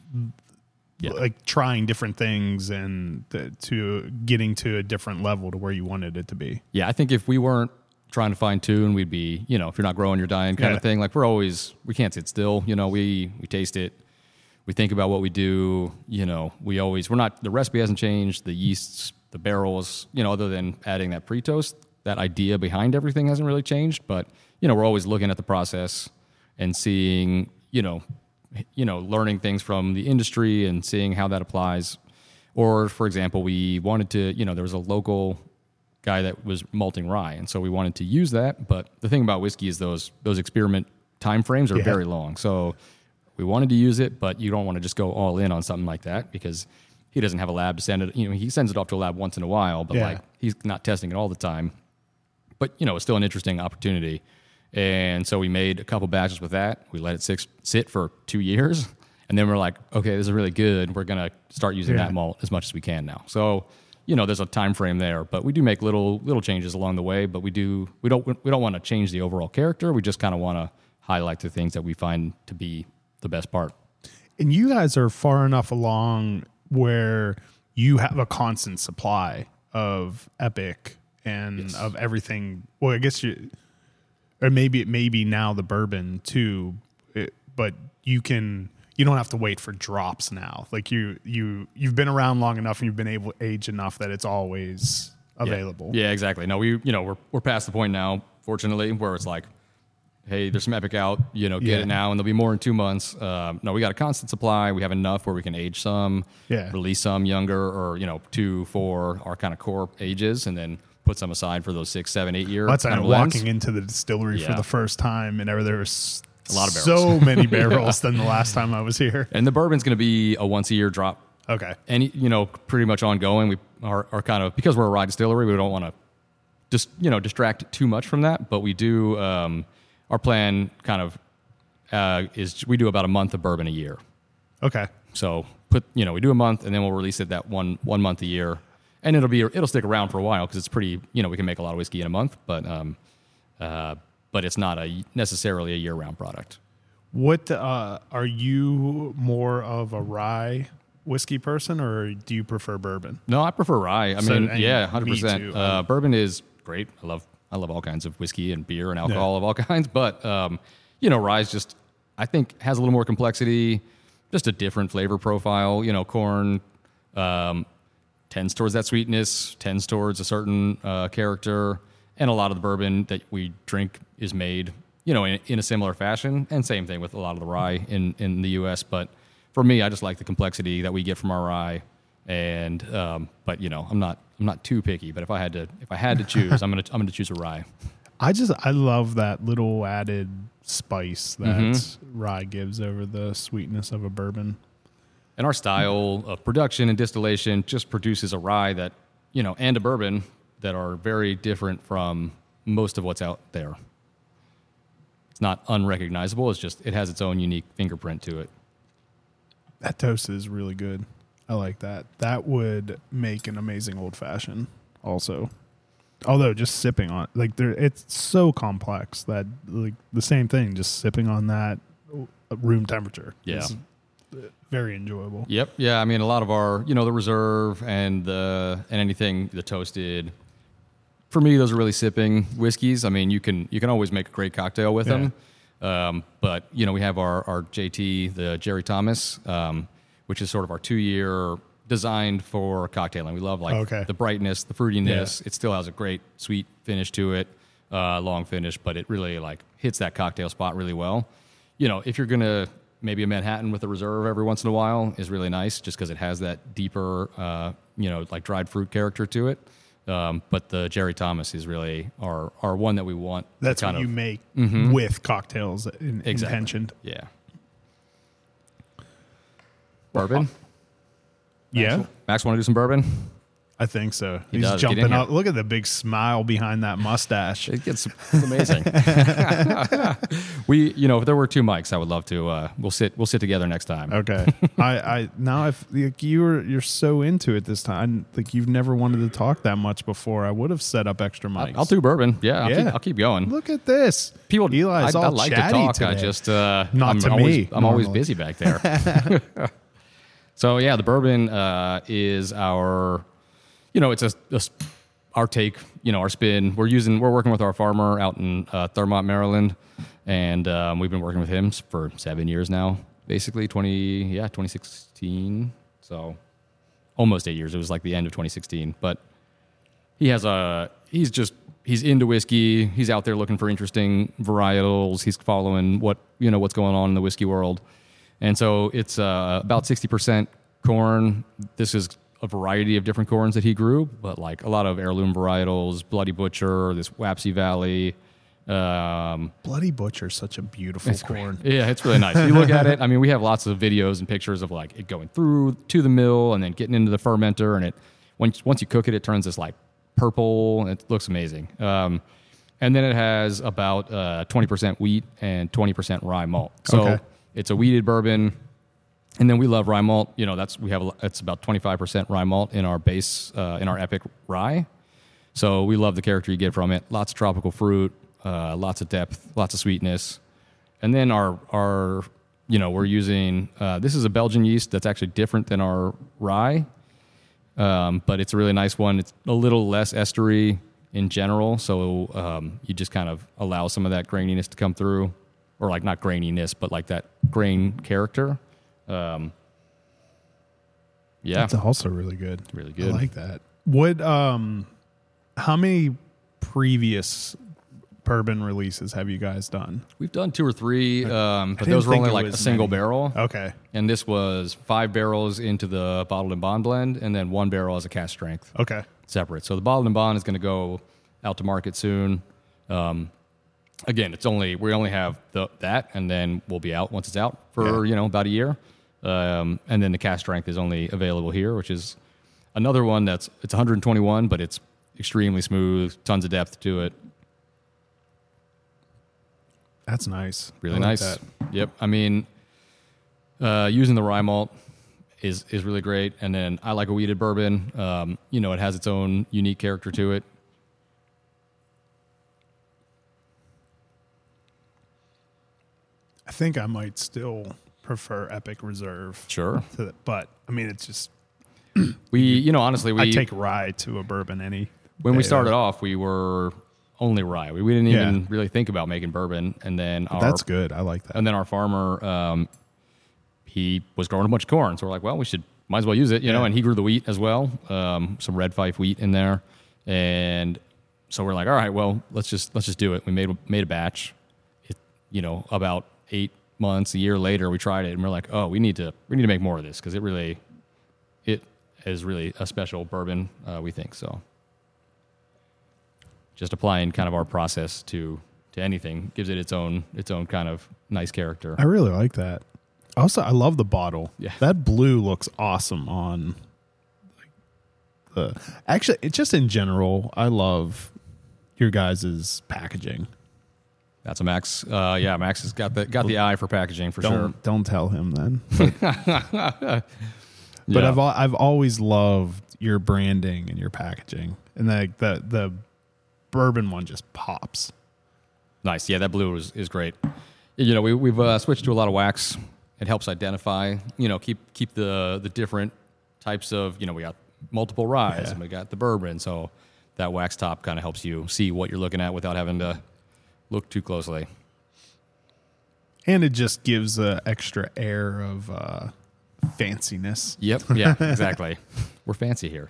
Yeah. like trying different things and th- to getting to a different level to where you wanted it to be? Yeah, I think if we weren't trying to fine tune, we'd be, you know, if you're not growing, you're dying kind Yeah. of thing. Like we're always, we can't sit still. You know, we we taste it, we think about what we do. You know, we always, we're not, the recipe hasn't changed, the yeasts, the barrels, you know, other than adding that pre-toast, that idea behind everything hasn't really changed. But you know, we're always looking at the process and seeing, you know, you know, learning things from the industry and seeing how that applies. Or, for example, we wanted to, you know, there was a local guy that was malting rye, and so we wanted to use that. But the thing about whiskey is those those experiment time frames are Yeah. very long. So we wanted to use it, but you don't want to just go all in on something like that because he doesn't have a lab to send it. You know, he sends it off to a lab once in a while, but Yeah. like he's not testing it all the time. But you know, it's still an interesting opportunity. And so we made a couple batches with that. We let it six, sit for two years. And then we're like, okay, this is really good. We're going to start using Yeah. that malt as much as we can now. So, you know, there's a time frame there, but we do make little little changes along the way, but we do we don't we don't want to change the overall character. We just kind of want to highlight the things that we find to be the best part. And you guys are far enough along where you have a constant supply of Epic and Yes. of everything. Well, I guess you, or maybe it may be now the bourbon too, it, but you can, you don't have to wait for drops now. Like you, you, you've been around long enough and you've been able age enough that it's always available. Yeah, exactly. No, we you know we're we're past the point now, fortunately, where it's like, hey, there's some Epic out, you know, get Yeah. it now, and there'll be more in two months. Um, no, we got a constant supply. We have enough where we can age some, Yeah. release some younger, or you know, two, four, our kind of core ages, and then put some aside for those six, seven, eight year. That's kind like of blends. walking into the distillery for Yeah. the first time, and ever there was A lot of so barrels. many barrels than the last time I was here. And the bourbon's going to be a once a year drop. Okay. Any, you know, pretty much ongoing. We are, are kind of, because we're a rye distillery, we don't want to just, you know, distract too much from that. But we do, um, our plan kind of uh, is we do about a month of bourbon a year. Okay. So put, you know, we do a month and then we'll release it that one, one month a year. And it'll be, it'll stick around for a while because it's pretty, you know, we can make a lot of whiskey in a month, but, um, uh, but it's not a necessarily a year round product. What uh, are you more of a rye whiskey person, or do you prefer bourbon? No, I prefer rye. I So, mean, and yeah, me one hundred percent. too. Uh, bourbon is great. I love I love all kinds of whiskey and beer and alcohol of all kinds. But, um, you know, rye is just, I think, has a little more complexity, just a different flavor profile. You know, corn um, tends towards that sweetness, tends towards a certain uh, character. And a lot of the bourbon that we drink is made, you know, in, in a similar fashion. And same thing with a lot of the rye in, in the U S. But for me, I just like the complexity that we get from our rye. And um, but you know, I'm not I'm not too picky. But if I had to if I had to choose, I'm gonna I'm gonna choose a rye. I just I love that little added spice that Mm-hmm. rye gives over the sweetness of a bourbon. And our style of production and distillation just produces a rye that, you know, and a bourbon that are very different from most of what's out there. It's not unrecognizable. It's just, it has its own unique fingerprint to it. That toast is really good. I like that. That would make an amazing old fashioned also. Although just sipping on like there, it's so complex that like the same thing, just sipping on that room temperature. Yeah. is very enjoyable. Yep. Yeah. I mean, a lot of our, you know, the reserve and the, and anything, the toasted, for me, those are really sipping whiskeys. I mean, you can, you can always make a great cocktail with Yeah. them. Um, but you know, we have our, our J T, the Jerry Thomas, um, which is sort of our two year designed for cocktailing. We love like Okay. the brightness, the fruitiness. It still has a great sweet finish to it, uh, long finish, but it really like hits that cocktail spot really well. You know, if you're going to, maybe a Manhattan with a reserve every once in a while is really nice just because it has that deeper, uh, you know, like dried fruit character to it. Um, but the Jerry Thomas is really our, our one that we want. to That's kind what you of, make Mhm. with cocktails in, Exactly. intentioned. Yeah. Bourbon? Yeah, Max want to do some bourbon? I think so. He He's does. Get in jumping here. up. Look at the big smile behind that mustache. It gets it's amazing. we, you know, if there were two mics, I would love to. Uh, we'll sit. We'll sit together next time. Okay. I, I now I've like you're you're so into it this time. Like you've never wanted to talk that much before. I would have set up extra mics. I'll do bourbon. Yeah, I'll, Yeah. Keep, I'll keep going. Look at this. People, Eli's I, all I like to chatty talk. I today. just uh, Not I'm to always, me, I'm always normally. busy back there. So yeah, the bourbon uh, is our, you know, it's a, a s- our take, you know, our spin. We're using, we're working with our farmer out in uh, Thurmont, Maryland, and um, we've been working with him for seven years now, basically twenty, yeah, twenty sixteen. So almost eight years. It was like the end of twenty sixteen, but he has a, he's just, he's into whiskey. He's out there looking for interesting varietals. He's following what, you know, what's going on in the whiskey world. And so it's uh, about sixty percent corn. This is a variety of different corns that he grew, but like a lot of heirloom varietals, Bloody Butcher, this Wapsie Valley. Um, Bloody Butcher's such a beautiful corn. yeah, it's really nice. You look at it. I mean, we have lots of videos and pictures of like it going through to the mill and then getting into the fermenter, and it once once you cook it, it turns this like purple. It looks amazing. Um, and then it has about uh, twenty percent wheat and twenty percent rye malt. So Okay. it's a wheated bourbon. And then we love rye malt. You know, that's we have a- it's about twenty-five percent rye malt in our base uh, in our Epic rye. So we love the character you get from it. Lots of tropical fruit, uh, lots of depth, lots of sweetness. And then our our you know we're using uh, this is a Belgian yeast that's actually different than our rye, um, but it's a really nice one. It's a little less estery in general, so um, you just kind of allow some of that graininess to come through, or like not graininess, but like that grain character. Um, yeah, That's also really good. Really I good. like that. What um how many previous bourbon releases have you guys done? we've done two or three, um, but didn't those were think only it like a was single many. barrel. Okay. And this was five barrels into the bottled and bond blend, and then one barrel as a cask strength Okay. separate. So the bottled and bond is going to go out to market soon. Um, again, it's only we only have the, that, and then we'll be out once it's out for Yeah. you know about a year. Um, and then the cask strength is only available here, which is another one that's it's one hundred twenty-one, but it's extremely smooth, tons of depth to it. That's nice. Really I like nice. that. Yep. I mean, uh, using the rye malt is is really great. And then I like a wheated bourbon. Um, you know, it has its own unique character to it. I think I might still prefer Epic Reserve. Sure. To the, but I mean it's just We, you know, honestly, we I take rye to a bourbon any when we day. started off, we were only rye. We, we didn't Yeah. even really think about making bourbon. And then our, That's good. I like that. and then our farmer, um, he was growing a bunch of corn. So we're like, well, we should might as well use it, you know. Yeah. And he grew the wheat as well, um, some red fife wheat in there, and so we're like, all right, well, let's just let's just do it. We made made a batch. It, you know, about eight months, a year later, we tried it, and we're like, oh, we need to we need to make more of this because it really it is really a special bourbon, uh, we think so. just applying kind of our process to to anything gives it its own its own kind of nice character. I really like that. Also, I love the bottle. Yeah. That blue looks awesome on like, the. Actually, it just in general, I love your guys' packaging. That's a Max. Uh, yeah, Max has got the got the eye for packaging for Don't sure. don't tell him then. But, but Yeah. I've al- I've always loved your branding and your packaging, and the the the bourbon one just pops. Nice. Yeah, that blue is, is great. You know, we, we've uh, switched to a lot of wax. It helps identify, you know, keep keep the the different types of, you know, we got multiple ryes Yeah. and we got the bourbon. So that wax top kind of helps you see what you're looking at without having to look too closely. And it just gives an extra air of uh, fanciness. Yep. Yeah, exactly. We're fancy here.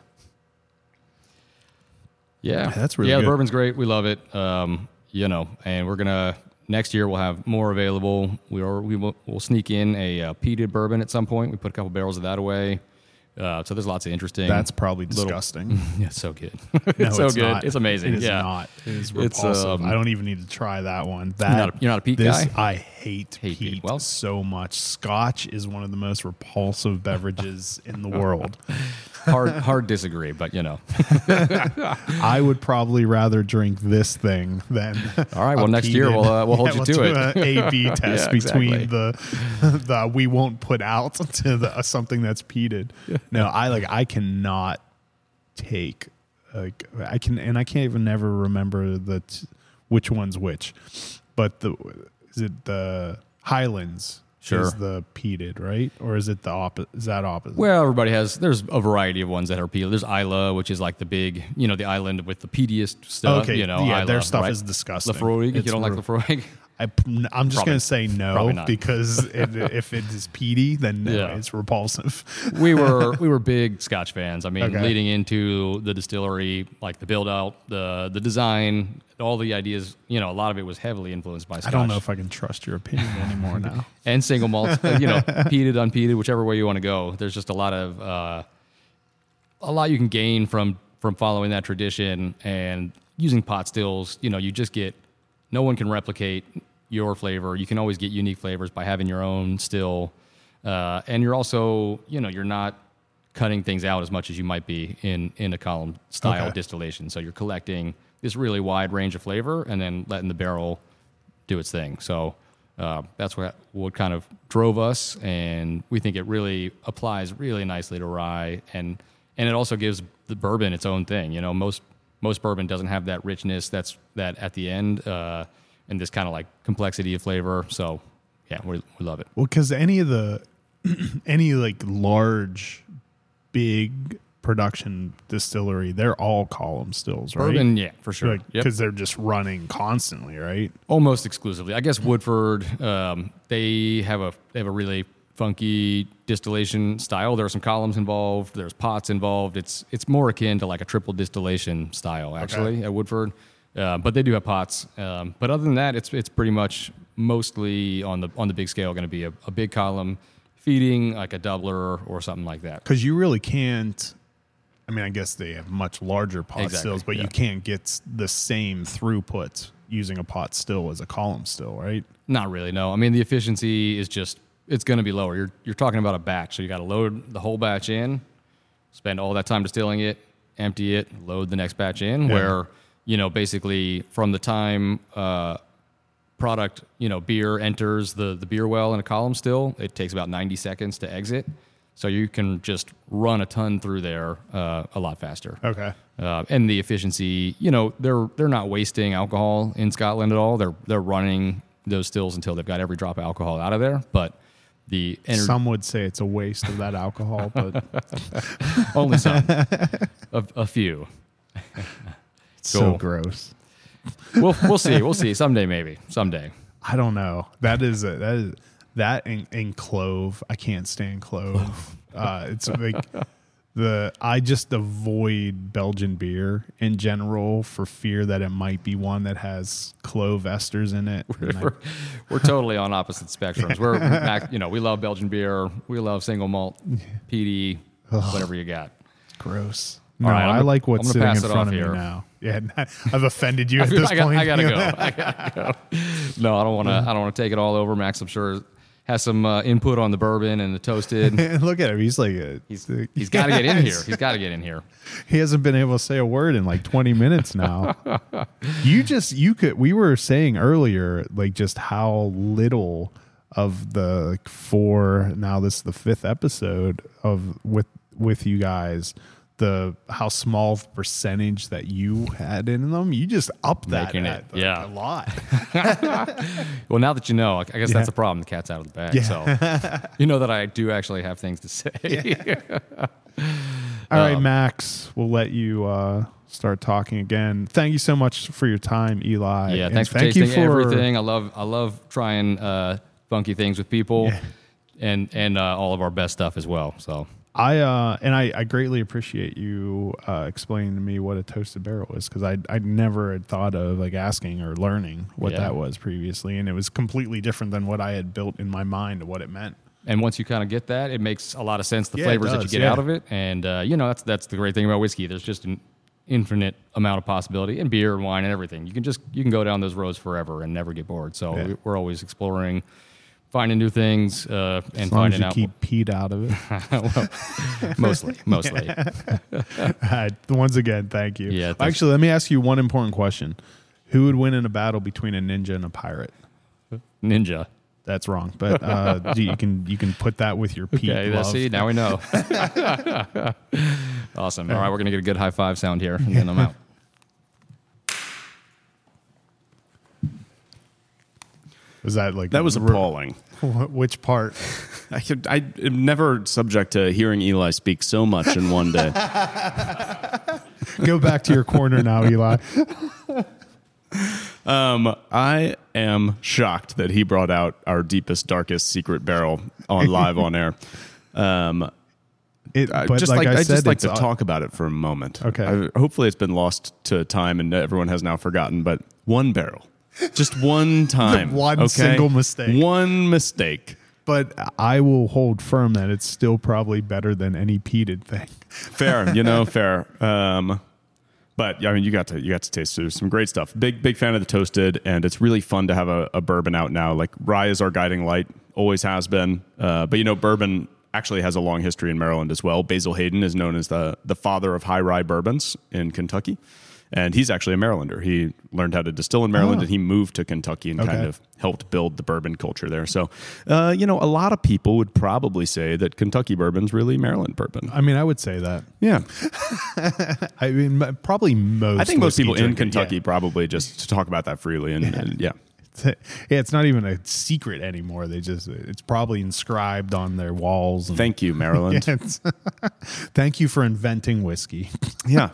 Yeah. That's really Yeah, good. the bourbon's great. We love it. Um, you know, and we're going to, next year we'll have more available. We are, we will we'll sneak in a uh, peated bourbon at some point. We put a couple barrels of that away. Uh, so there's lots of interesting. That's probably little- disgusting. Yeah, it's so good. No, it's so good. not. It's amazing. It is yeah. not. It is It's, repulsive. um, I don't even need to try that one. That not a- you're not a peat this, guy? I hate, Hate peat. peat Well- so much. Scotch is one of the most repulsive beverages in the world. Hard, hard disagree, but you know. I would probably rather drink this thing than. All right, well, a next year peated- we'll, uh, we'll hold Yeah, you we'll to do it. A B test Yeah, between exactly. the the we won't put out to the, uh, something that's peated. No, I like I cannot take like I can and I can't even never remember the t- which one's which, but the is it the Highlands? Sure. Is the peated, right? Or is it the opposite? Is that opposite? Well, everybody has. There's a variety of ones that are peated. There's Isla, which is like the big, you know, the island with the peatiest stuff. Okay, you know, yeah, their Isla, stuff right? is disgusting. Lafroig. You It's don't like re- Lafroig? I, I'm just Probably- going to say probably no not. because it, if it is peaty, then no, Yeah. it's repulsive. we were we were big Scotch fans. I mean, Okay. leading into the distillery, like the build out, the the design, all the ideas. You know, a lot of it was heavily influenced by Scotch. I don't know if I can trust your opinion anymore now. and single malts, uh, you know, peated, unpeated, whichever way you want to go. There's just a lot of uh, a lot you can gain from from following that tradition and using pot stills. You know, you just get no one can replicate your flavor. You can always get unique flavors by having your own still, uh, and you're also, you know, you're not cutting things out as much as you might be in in a column style Okay. distillation. So you're collecting this really wide range of flavor and then letting the barrel do its thing. So uh, that's what what kind of drove us, and we think it really applies really nicely to rye, and and it also gives the bourbon its own thing. You know, most most bourbon doesn't have that richness that's that at the end, uh, and this kind of like complexity of flavor. So yeah, we we love it. Well, because any of the any like large, big production distillery, they're all column stills, right? Bourbon, yeah, for sure. Because Yep. they're just running constantly, right? Almost exclusively, I guess. Woodford, um, they have a they have a really funky distillation style. There are some columns involved. There's pots involved. It's it's more akin to like a triple distillation style, actually, at Woodford. Uh, but they do have pots. Um, but other than that, it's it's pretty much mostly on the on the big scale going to be a, a big column feeding like a doubler or something like that. Because you really can't. I mean, I guess they have much larger pot Exactly, stills, but yeah. you can't get the same throughput using a pot still as a column still, right? Not really, no. I mean, the efficiency is just, it's going to be lower. You're you're talking about a batch, so you got to load the whole batch in, spend all that time distilling it, empty it, load the next batch in, Yeah. where, you know, basically from the time uh, product, you know, beer enters the, the beer well in a column still, it takes about ninety seconds to exit. So you can just run a ton through there uh, a lot faster. Okay. Uh, and the efficiency, you know, they're they're not wasting alcohol in Scotland at all. They're they're running those stills until they've got every drop of alcohol out of there. But the energy, Some would say it's a waste of that alcohol, but only some, a, a few. it's so Cool. gross. We'll we'll see. We'll see someday, maybe someday. I don't know. That is a, that is that in, in clove. I can't stand clove. uh, it's like the I just avoid Belgian beer in general for fear that it might be one that has clove esters in it. And I- We're, we're totally on opposite spectrums. We're back, you know, we love Belgian beer. We love single malt, P D, whatever you got. gross. No, All right, I'm I gonna- like what's I'm sitting gonna in pass it front off of here. me now. Yeah, I've offended you at this I, got, point. I gotta go. I gotta go. No, I don't want to. I don't want to take it all over. Max, I'm sure, has some uh, input on the bourbon and the toasted. Look at him. He's like, a, He's he's got to get in here. He's got to get in here. he hasn't been able to say a word in like twenty minutes now. You just, you could, we were saying earlier, like just how little of the like, four, now this is the fifth episode of with, with you guys, the, how small of percentage that you had in them. You just upped that Making it, at, like, yeah. a lot. Well, now that you know, I guess Yeah. that's the problem. The cat's out of the bag. Yeah. So you know that I do actually have things to say. All right, Um, Max, we'll let you uh, start talking again. Thank you so much for your time, Eli. Yeah, And thanks for thank tasting you for everything. I love I love trying uh, funky things with people, Yeah. and and uh, all of our best stuff as well. So I uh, and I, I greatly appreciate you uh, explaining to me what a toasted barrel is, because I I never had thought of like asking or learning what Yeah. that was previously, and it was completely different than what I had built in my mind of what it meant. and once you kind of get that, it makes a lot of sense. The Yeah, it flavors that you does, get yeah. out of it, and uh, you know that's that's the great thing about whiskey. There's just an infinite amount of possibility, and beer and wine and everything. You can just you can go down those roads forever and never get bored. So Yeah. we- we're always exploring, finding new things, uh, and As long as finding you out keep Pete out of it. well, mostly mostly. All right, once again, thank you. Yeah, thanks. Actually, let me ask you one important question: who would win in a battle between a ninja and a pirate? Ninja. That's wrong, but uh, you can you can put that with your Pete Okay, love. let's see. Now we know. Awesome. All right, we're gonna get a good high five sound here, and then I'm out. Was that like That was r- appalling. Which part? I could, I am never subject to hearing Eli speak so much in one day. Go back to your corner now, Eli. Um, I am shocked that he brought out our deepest, darkest secret barrel on live on air. Um, It, I but just like, like, I I said, just like it's to uh, talk about it for a moment. Okay. I, hopefully, it's been lost to time and everyone has now forgotten. But one barrel, just one time, one okay? single mistake. one mistake. But I will hold firm that it's still probably better than any peated thing. Fair, you know, fair. Um, but I mean, you got to you got to taste through some great stuff. Big big fan of the toasted, and it's really fun to have a, a bourbon out now. Like rye is our guiding light, always has been. Uh, but you know, bourbon actually has a long history in Maryland as well. Basil Hayden is known as the the father of high rye bourbons in Kentucky, and he's actually a Marylander. He learned how to distill in Maryland, Oh. and he moved to Kentucky and Okay. kind of helped build the bourbon culture there. So, uh, you know, a lot of people would probably say that Kentucky bourbon's really Maryland bourbon. I mean, I would say that. Yeah. I mean, m- probably most. I think most whiskey people in drinkers- Kentucky yeah. probably just talk about that freely, and yeah. And, yeah. Yeah, it's not even a secret anymore. They just it's probably inscribed on their walls. And, Thank you, Maryland. It's- Thank you for inventing whiskey. yeah,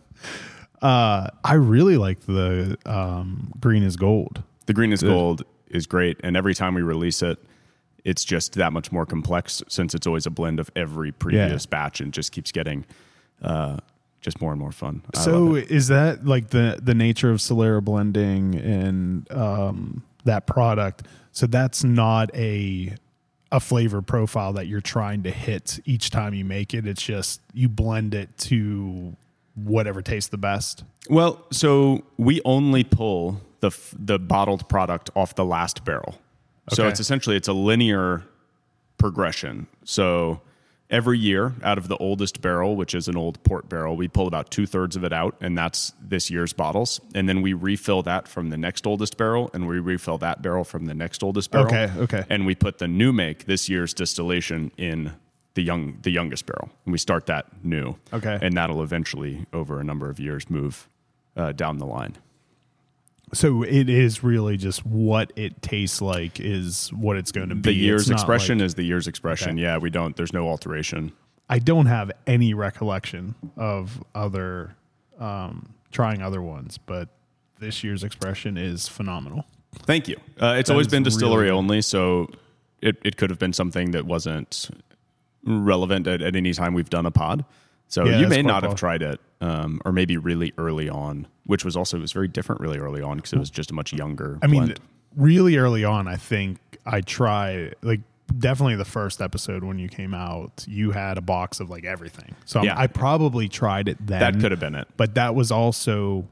Uh, I really like the um, green is gold. the green is gold is great, and every time we release it, it's just that much more complex since it's always a blend of every previous Yeah. batch, and just keeps getting uh, just more and more fun. I So love it. is that like the the nature of Solera blending and um, that product? So that's not a a flavor profile that you're trying to hit each time you make it. It's just you blend it to whatever tastes the best. Well, so we only pull the f- the bottled product off the last barrel. So Okay. it's essentially it's a linear progression. So every year out of the oldest barrel, which is an old port barrel, we pull about two thirds of it out, and that's this year's bottles. And then we refill that from the next oldest barrel, and we refill that barrel from the next oldest barrel. Okay, okay. And we put the new make, this year's distillation, in the young the youngest barrel, and we start that new. Okay. And that'll eventually, over a number of years, move uh, down the line. So it is really just what it tastes like is what it's going to be. The year's It's not expression like- is the year's expression. Okay. Yeah, we don't. There's no alteration. I don't have any recollection of other um, trying other ones, but this year's expression is phenomenal. Thank you. Uh, it's That always is been distillery really good. only, so it, it could have been something that wasn't relevant at, at any time we've done a pod. So Yeah, you that's may quite not have possible. tried it, um, or maybe really early on, which was also it was very different really early on because it was just a much younger. I mean, blend. really early on, I think I try like definitely the first episode when you came out, you had a box of like everything. So I'm- Yeah. I probably tried it then. That could have been it. But that was also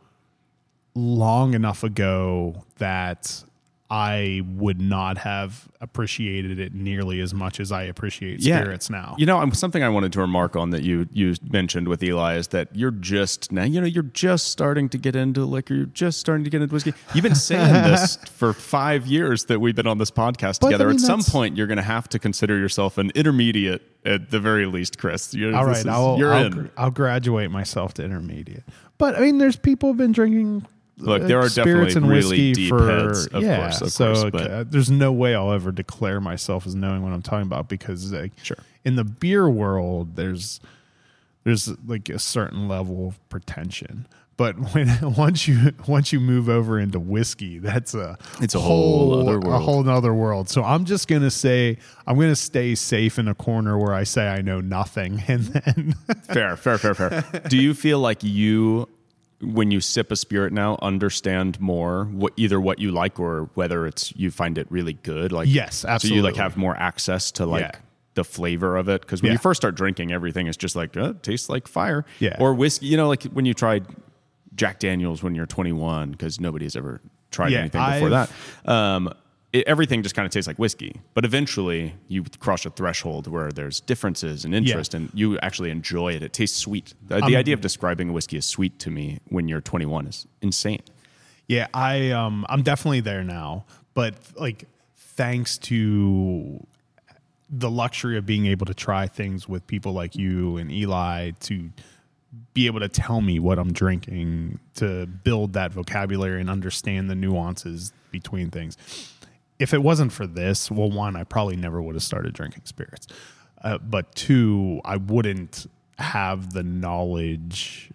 long enough ago that I would not have appreciated it nearly as much as I appreciate spirits now. You know, um, something I wanted to remark on that you you mentioned with Eli is that you're just now, you know, you're just starting to get into liquor. You're just starting to get into whiskey. You've been saying this for five years that we've been on this podcast But, together. I mean, At some that's- point, you're going to have to consider yourself an intermediate at the very least, Chris. You're, All this right, is- I'll, you're I'll, in. gr- I'll graduate myself to intermediate. But I mean, there's people who've been drinking Look, uh, there are spirits definitely and really whiskey deep for heads, of yeah. course, of so course, like, but- uh, there's no way I'll ever declare myself as knowing what I'm talking about because like, Sure. in the beer world, there's there's like a certain level of pretension. But when once you once you move over into whiskey, that's a It's a whole other a world. whole other world. So I'm just gonna say I'm gonna stay safe in a corner where I say I know nothing, and then Fair, fair, fair, fair. Do you feel like you, when you sip a spirit now, understand more what either what you like or whether it's you find it really good? Like Yes, So you like absolutely. have more access to like Yeah. the flavor of it because when Yeah. you first start drinking, everything is just like uh, it tastes like fire. Yeah. Or whiskey. You know, like when you tried Jack Daniels when you're twenty-one because nobody's ever tried Yeah, anything before I've- that. Um, it, everything just kind of tastes like whiskey, but eventually you cross a threshold where there's differences and interest, and you actually enjoy it. It tastes sweet. The, the Um, idea of describing a whiskey as sweet to me when you're twenty-one is insane. yeah, I um I'm definitely there now. But like thanks to the luxury of being able to try things with people like you and Eli to be able to tell me what I'm drinking, to build that vocabulary and understand the nuances between things. If it wasn't for this, well, one, I probably never would have started drinking spirits. Uh, but two, I wouldn't have the knowledge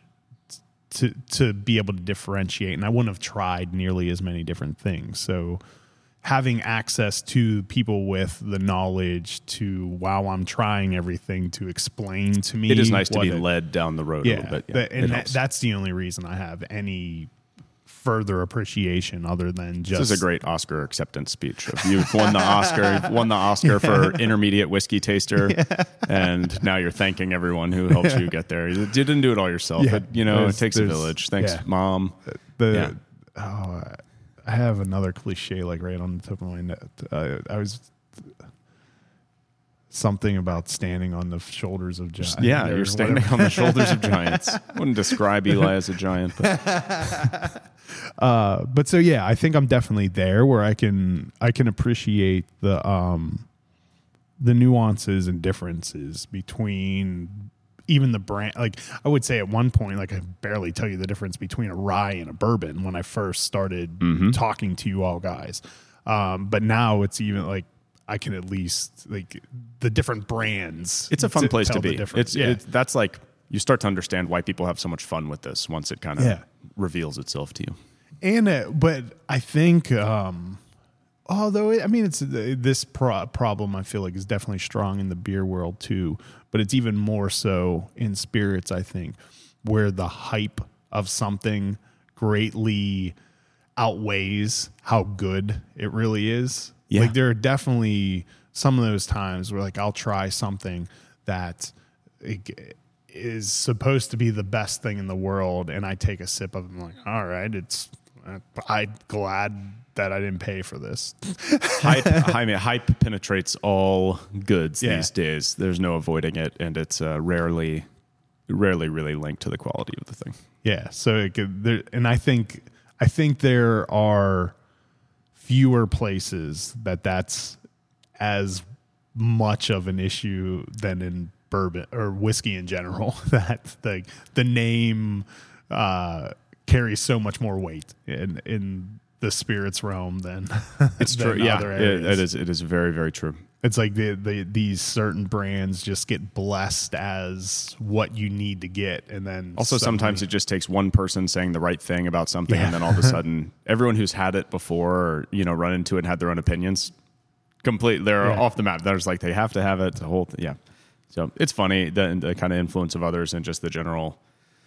to to be able to differentiate, and I wouldn't have tried nearly as many different things. So having access to people with the knowledge to, while I'm trying everything, to explain to me. It is nice to what be it- led down the road a Yeah, little bit. Yeah, that- it and that, helps. that's the only reason I have any further appreciation other than just This is a great Oscar acceptance speech. Of you've won the Oscar. You've won the Oscar for intermediate whiskey taster, and now you're thanking everyone who helped you get there. You didn't do it all yourself. Yeah. It, you know, There's- it takes a there's- village. Thanks, yeah. Mom. the Yeah. oh, I have another cliche like right on the tip of my neck. Uh, I was something about standing on the shoulders of giants. Yeah, or you're standing whatever. on the shoulders of giants. I wouldn't describe Eli as a giant, but Uh, but so yeah, I think I'm definitely there where I can I can appreciate the um the nuances and differences between even the brand. Like I would say at one point, like I barely tell you the difference between a rye and a bourbon when I first started Mm-hmm. talking to you all guys. Um, but now it's even like I can at least like the different brands. it's a fun place to tell the be. difference. It's, yeah. it's that's like you start to understand why people have so much fun with this once it kind of Yeah. reveals itself to you. And uh, but I think, um, although it, I mean, it's uh, this pro- problem I feel like is definitely strong in the beer world too, but it's even more so in spirits. I think where the hype of something greatly outweighs how good it really is. Yeah. Like there are definitely some of those times where like I'll try something that it, is supposed to be the best thing in the world, and I take a sip of it and I'm like, all right, it's I'm glad that I didn't pay for this. hype, I mean, hype penetrates all goods Yeah. these days. There's no avoiding it, and it's uh, rarely, rarely really linked to the quality of the thing. Yeah, so it could, there, and I think I think there are fewer places that that's as much of an issue than in bourbon or whiskey in general. That the the name uh, carries so much more weight in in the spirits realm than It's than true. Yeah, other it, areas. it is. It is very, very true. It's like the, the these certain brands just get blessed as what you need to get, and then Also, sometimes it suddenly- just takes one person saying the right thing about something, Yeah. and then all of a sudden, everyone who's had it before, or you know, run into it and had their own opinions, complete they're Yeah. off the map. There's like they have to have it. The whole th- yeah. So it's funny the, the kind of influence of others and just the general,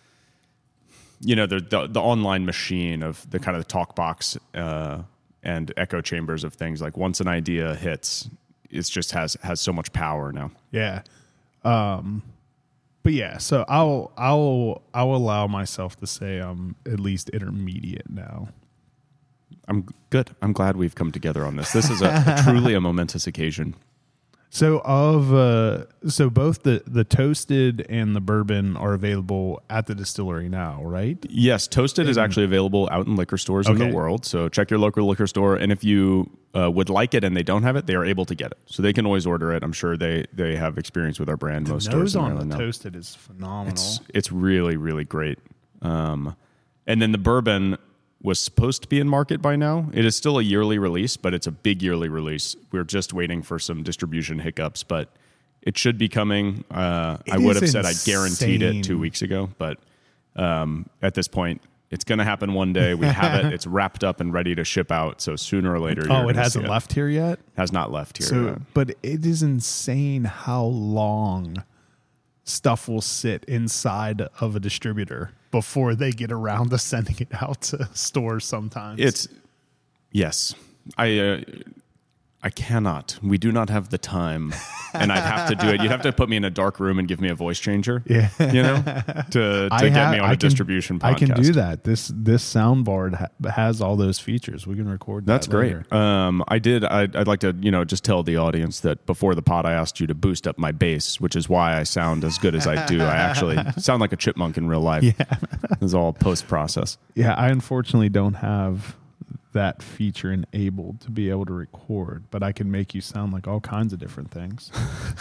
you know, the the, the online machine of the kind of the talk box uh, and echo chambers of things. Like once an idea hits, it's just has has so much power now. Yeah. Um, but yeah, so I'll I'll I'll allow myself to say I'm at least intermediate now. I'm good. I'm glad we've come together on this. This is a, a truly a momentous occasion. So of uh, so both the the toasted and the bourbon are available at the distillery now, right? Yes, Toasted is actually available out in liquor stores in Okay. the world. So check your local liquor store, and if you uh, would like it and they don't have it, they are able to get it. So they can always order it. I'm sure they they have experience with our brand. Most stores Nose in on the Maryland now. toasted is phenomenal. It's it's really really great. Um, and then the bourbon was supposed to be in market by now. It is still a yearly release, but it's a big yearly release. We're just waiting for some distribution hiccups, but it should be coming. Uh, I would have is said I guaranteed it two insane. weeks ago, but um, at this point, it's going to happen one day. We have it. It's wrapped up and ready to ship out. So sooner or later, you're oh, it gonna hasn't see left here yet. Has not left here. So, yet. but it is insane how long stuff will sit inside of a distributor before they get around to sending it out to stores sometimes. It's yes. I uh, I cannot. We do not have the time, and I'd have to do it. You'd have to put me in a dark room and give me a voice changer. Yeah. you know, to to I get have- me on I a can- distribution podcast. I can do that. This this soundboard ha- has all those features. We can record that That's great. later. Um, I did. I'd, I'd like to, you know, just tell the audience that before the pod, I asked you to boost up my bass, which is why I sound as good as I do. I actually sound like a chipmunk in real life. Yeah, it's all post process. Yeah, I unfortunately don't have that feature enabled to be able to record, but I can make you sound like all kinds of different things.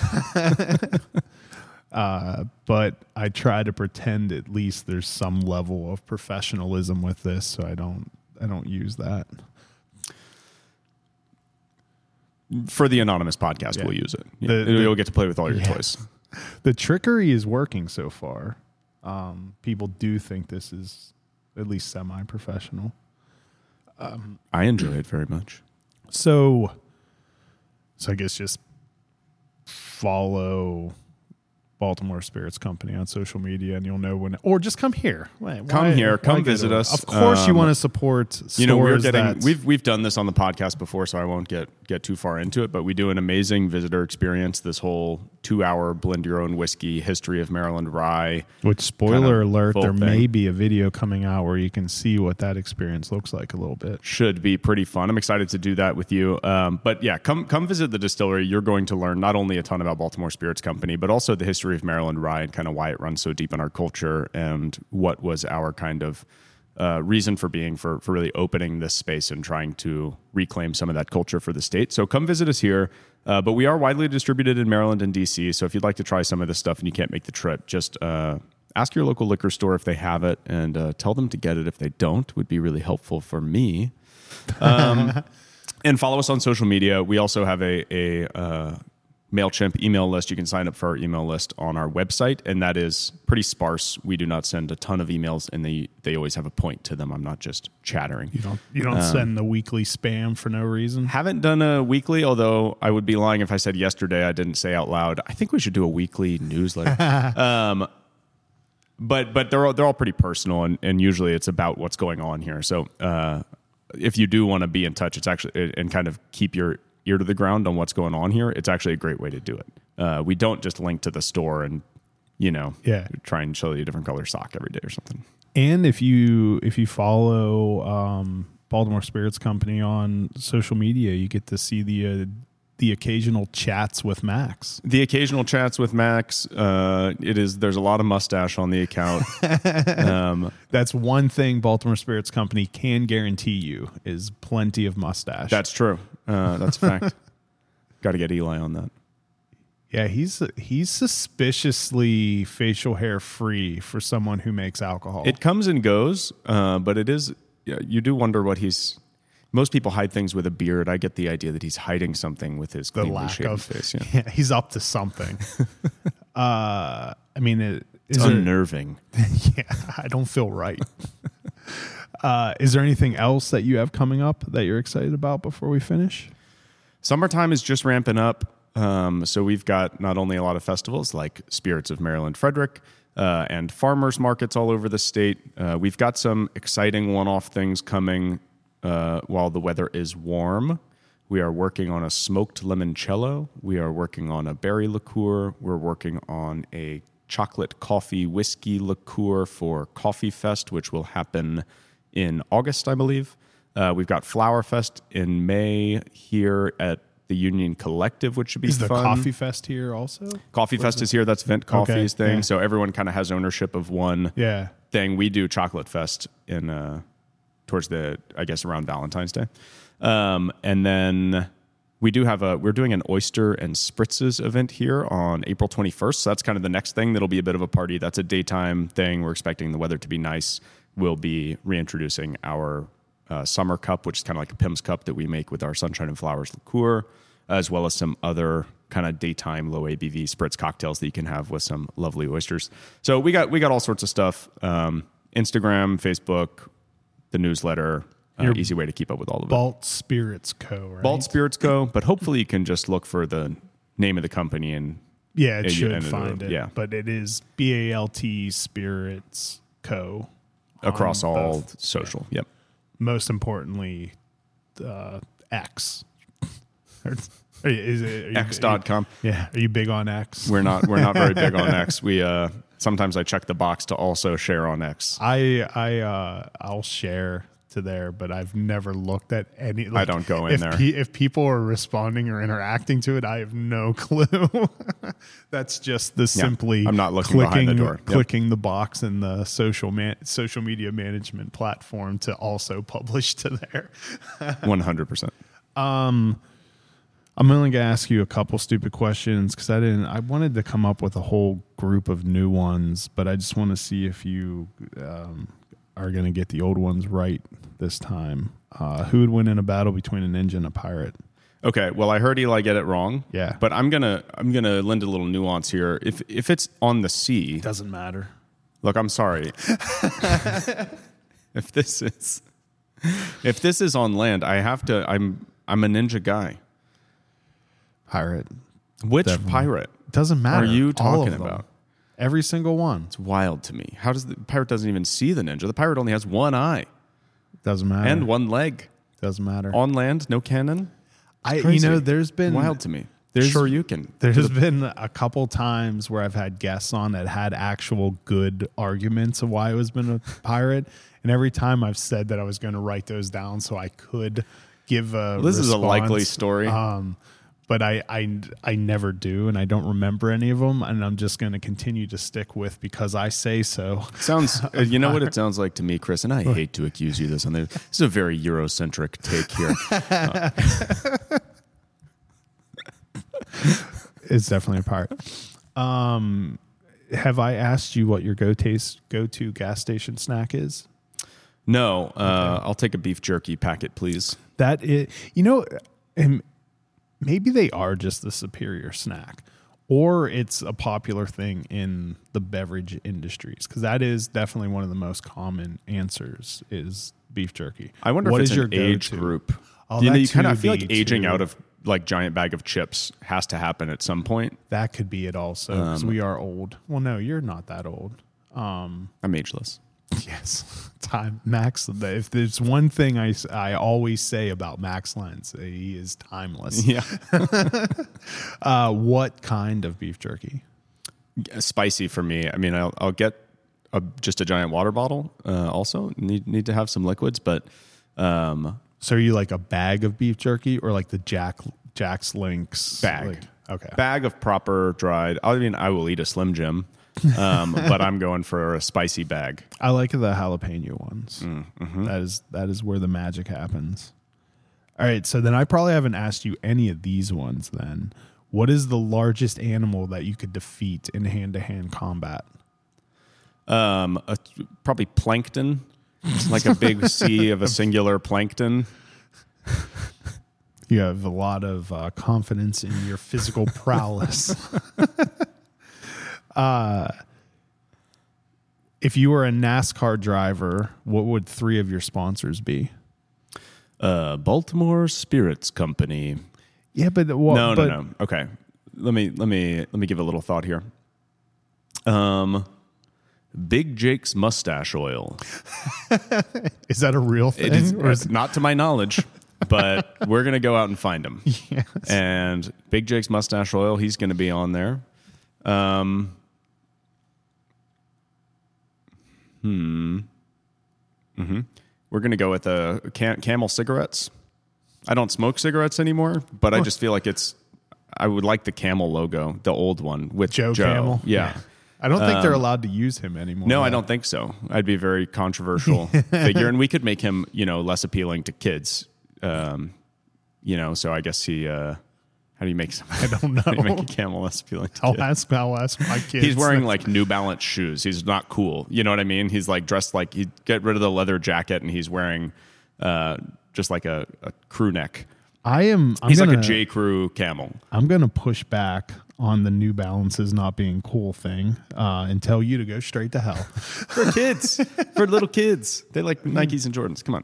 uh, but I try to pretend at least there's some level of professionalism with this, so I don't I don't use that. For the anonymous podcast, Yeah. we'll use it. The- the- You'll get to play with all your Yeah. toys. The trickery is working so far. Um, people do think this is at least semi-professional. I enjoy it very much. So, so I guess just follow Baltimore Spirits Company on social media, and you'll know when. Or just come here. Why- Come why- here. why Come go to visit it? us. Of course, you Um, want to support. Stores You know, we're getting that- we've we've done this on the podcast before, so I won't get get too far into it. But we do an amazing visitor experience. This whole two hour blend your own whiskey history of Maryland rye. Which, spoiler kind of alert, full there thing. may be a video coming out where you can see what that experience looks like a little bit. Should be pretty fun. I'm excited to do that with you. Um, but yeah, come come visit the distillery. You're going to learn not only a ton about Baltimore Spirits Company, but also the history of Maryland rye and kind of why it runs so deep in our culture and what was our kind of uh, reason for being for for really opening this space and trying to reclaim some of that culture for the state. So come visit us here. Uh, but we are widely distributed in Maryland and D C. So if you'd like to try some of this stuff and you can't make the trip, just uh, ask your local liquor store if they have it and uh, tell them to get it if they don't. Would be really helpful for me. Um, and follow us on social media. We also have a, a uh, MailChimp email list. You can sign up for our email list on our website, and that is pretty sparse. We do not send a ton of emails, and they, they always have a point to them. I'm not just chattering. You don't you don't send the weekly spam for no reason. Haven't done a weekly, although I would be lying if I said yesterday I didn't say out loud, I think we should do a weekly newsletter. um, but but they're all, they're all pretty personal, and, and usually it's about what's going on here. So uh, if you do want to be in touch, it's actually and kind of keep your ear to the ground on what's going on here, it's actually a great way to do it. Uh, we don't just link to the store and, you know, Yeah. try and show you a different color sock every day or something. And if you if you follow um, Baltimore Spirits Company on social media, you get to see the uh, the occasional chats with Max. The occasional chats with Max. Uh, it is there's a lot of mustache on the account. um, That's one thing Baltimore Spirits Company can guarantee you is plenty of mustache. that's true. Uh, that's a fact. Got to get Eli on that. yeah, he's he's suspiciously facial hair free for someone who makes alcohol. It comes and goes, uh, but it is. Yeah, you do wonder what he's. Most people hide things with a beard. I get the idea that he's hiding something with his the cleanly lack shaven of face. Yeah. yeah, he's up to something. uh, I mean, it, is It's there, unnerving. yeah, I don't feel right. uh, is there anything else that you have coming up that you're excited about before we finish? Summertime is just ramping up. Um, so we've got not only a lot of festivals like Spirits of Maryland Frederick uh, and farmers markets all over the state. Uh, we've got some exciting one-off things coming uh, while the weather is warm. We are working on a smoked limoncello. We are working on a berry liqueur. We're working on a chocolate coffee whiskey liqueur for Coffee Fest, which will happen in August, I believe. Uh, we've got Flower Fest in May here at the Union Collective, which should be Is the fun. Coffee Fest here also? Coffee Fest is here. That's Vent Coffee's Okay, thing. yeah. So everyone kind of has ownership of one Yeah. thing. We do Chocolate Fest in uh, towards the, I guess, around Valentine's Day. Um, and then we do have a, we're doing an oyster and spritzes event here on April twenty-first. So that's kind of the next thing. That'll be a bit of a party. That's a daytime thing. We're expecting the weather to be nice. We'll be reintroducing our uh, summer cup, which is kind of like a Pim's cup that we make with our Sunshine and Flowers liqueur, as well as some other kind of daytime low A B V spritz cocktails that you can have with some lovely oysters. So we got we got all sorts of stuff. Um, Instagram, Facebook, the newsletter, uh, Your easy way to keep up with all of it. Balt Spirits Co. Right? Balt Spirits Co. But hopefully you can just look for the name of the company and Yeah, it Yeah, you should ended find it, it. yeah. But it is B A L T Spirits Co. across on all both. social. Yep. Most importantly, uh, X. Or- are you- is it, are you- X dot com. Yeah. Are you big on X? We're not we're not very big on X. We uh sometimes I check the box to also share on X. I I uh, I'll share to there, but I've never looked at any. Like, don't go in if there. Pe- if people are responding or interacting to it, I have no clue. That's just the simply. I'm not looking clicking, behind the door. Yep. Clicking the box in the social man social media management platform to also publish to there. One hundred percent. I'm only gonna ask you a couple stupid questions because I didn't. I wanted to come up with a whole group of new ones, but I just want to see if you um, are gonna get the old ones right this time. Uh, who would win in a battle between a ninja and a pirate? Okay, well I heard Eli get it wrong. Yeah. But I'm gonna I'm gonna lend a little nuance here. If if it's on the sea, Doesn't matter. look, I'm sorry. if this is if this is on land, I have to I'm I'm a ninja guy. Pirate. Which Definitely. pirate Doesn't matter. are you All talking of them. about? Every single one. It's wild to me. How does the pirate doesn't even see the ninja? The pirate only has one eye Doesn't matter. and one leg. Doesn't matter. On land, no cannon. I you Crazy. know there's been Wild to me. there's- Sure you can. There's been a couple times where I've had guests on that had actual good arguments of why it was been a pirate, and every time I've said that I was going to write those down so I could give a. This is a response. likely story. Um, but I, I I never do, and I don't remember any of them, and I'm just going to continue to stick with because I say so. Sounds, uh, you know what it sounds like to me, Chris, and I hate to accuse you of this. On this is a very Eurocentric take here. It's definitely a pirate. Um, have I asked you what your go taste go to gas station snack is? No, uh, I'll take a beef jerky packet, please. That is, you know, and maybe they are just the superior snack, or it's a popular thing in the beverage industries because that is definitely one of the most common answers is beef jerky. I wonder What if it's is an your age go-to? group. Oh, you know, that you kind of too feel be like aging too. out of like giant bag of chips has to happen at some point. That could be it also because Um, we are old. Well, no, you're not that old. Um, I'm ageless. yes, time Max. If there's one thing I, s- I always say about Max Lentz, he is timeless. Yeah, Uh, what kind of beef jerky? spicy for me. I mean, I'll, I'll get a, just a giant water bottle. Uh, also, need need to have some liquids, but um, So are you like a bag of beef jerky or like the Jack Jack's Links Bag. Like, okay. bag of proper dried. I mean, I will eat a Slim Jim, um, but I'm going for a spicy bag. I like the jalapeno ones. Mm, mm-hmm. That is that is where the magic happens. All right, so then I probably haven't asked you any of these ones then. What is the largest animal that you could defeat in hand-to-hand combat? Um, a, probably plankton, like a big sea of a singular plankton. You have a lot of uh, confidence in your physical prowess. uh, if you were a NASCAR driver, what would three of your sponsors be? Uh, Baltimore Spirits Company. Yeah, but what? no, but, no, no. Okay, let me let me let me give a little thought here. Um, Big Jake's mustache oil. Is that a real thing? It is Or is- not to my knowledge. but we're going to go out and find him. Yes. And Big Jake's Mustache Oil, he's going to be on there. Um, hmm. Mm-hmm. We're going to go with uh, cam- Camel cigarettes. I don't smoke cigarettes anymore, but I just feel like it's, I would like the Camel logo, the old one with Joe, Joe. Camel. Yeah. I don't think they're allowed to use him anymore. No, I don't think so. I'd be a very controversial figure, and we could make him, you know, less appealing to kids. Um, you know, so I guess he. Uh, how do you make some? I don't know. How do you make a camel less appealing to I'll kids? ask. I'll ask my kids. He's wearing like New Balance shoes. He's not cool. You know what I mean? He's like dressed like he get rid of the leather jacket, and he's wearing uh, just like a, a crew neck. I am. I'm He's gonna, like a J. Crew camel. I'm going to push back on the New Balances not being cool thing uh, and tell you to go straight to hell. For kids, for little kids, they like Nikes and Jordans. Come on.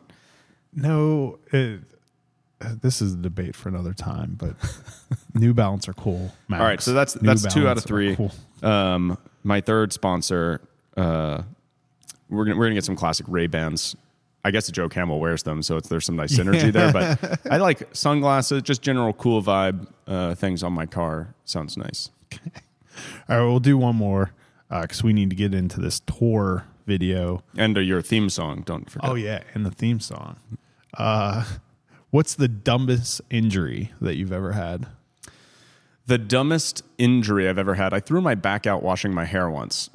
No, it, uh, this is a debate for another time, but New Balance are cool. Max. All right, so that's New that's two out Balance of are three. cool. Um, my third sponsor, uh, we're gonna we're gonna get some classic Ray Bans. I guess Joe Camel wears them, so it's, there's some nice synergy there. But I like sunglasses, just general cool vibe uh, things on my car. Sounds nice. All right, we'll do one more because we need to get into this tour video. And uh, your theme song, don't forget. Oh yeah, and the theme song. Uh, what's the dumbest injury that you've ever had? The dumbest injury I've ever had. I threw my back out washing my hair once,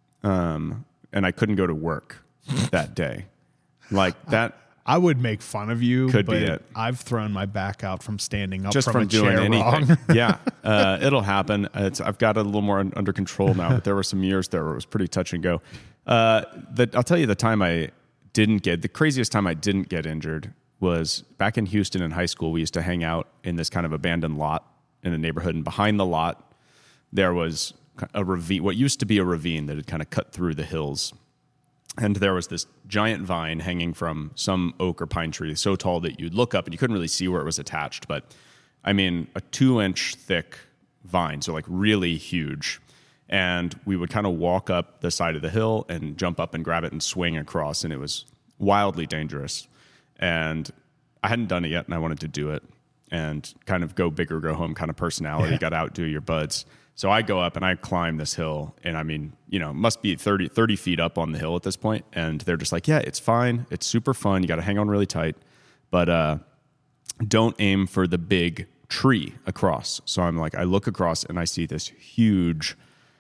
um, and I couldn't go to work that day. Like that. I would make fun of you, Could but be it. I've thrown my back out from standing up Just from, from a doing chair anything. wrong. Yeah, uh, it'll happen. It's, I've got it a little more un- under control now, but there were some years there where it was pretty touch and go. Uh, the, I'll tell you the time I didn't get, the craziest time I didn't get injured was back in Houston in high school. We used to hang out in this kind of abandoned lot in the neighborhood, and behind the lot, there was a ravine, what used to be a ravine that had kind of cut through the hills. And there was this giant vine hanging from some oak or pine tree so tall that you'd look up and you couldn't really see where it was attached. But I mean, a two inch thick vine, so like really huge. And we would kind of walk up the side of the hill and jump up and grab it and swing across. And it was wildly dangerous. And I hadn't done it yet and I wanted to do it and kind of go big or go home kind of personality. Yeah. Got to outdo your buds. So I go up and I climb this hill, and I mean, you know, must be thirty, thirty feet up on the hill at this point. And they're just like, yeah, it's fine. It's super fun. You got to hang on really tight, but uh, don't aim for the big tree across. So I'm like, I look across and I see this huge,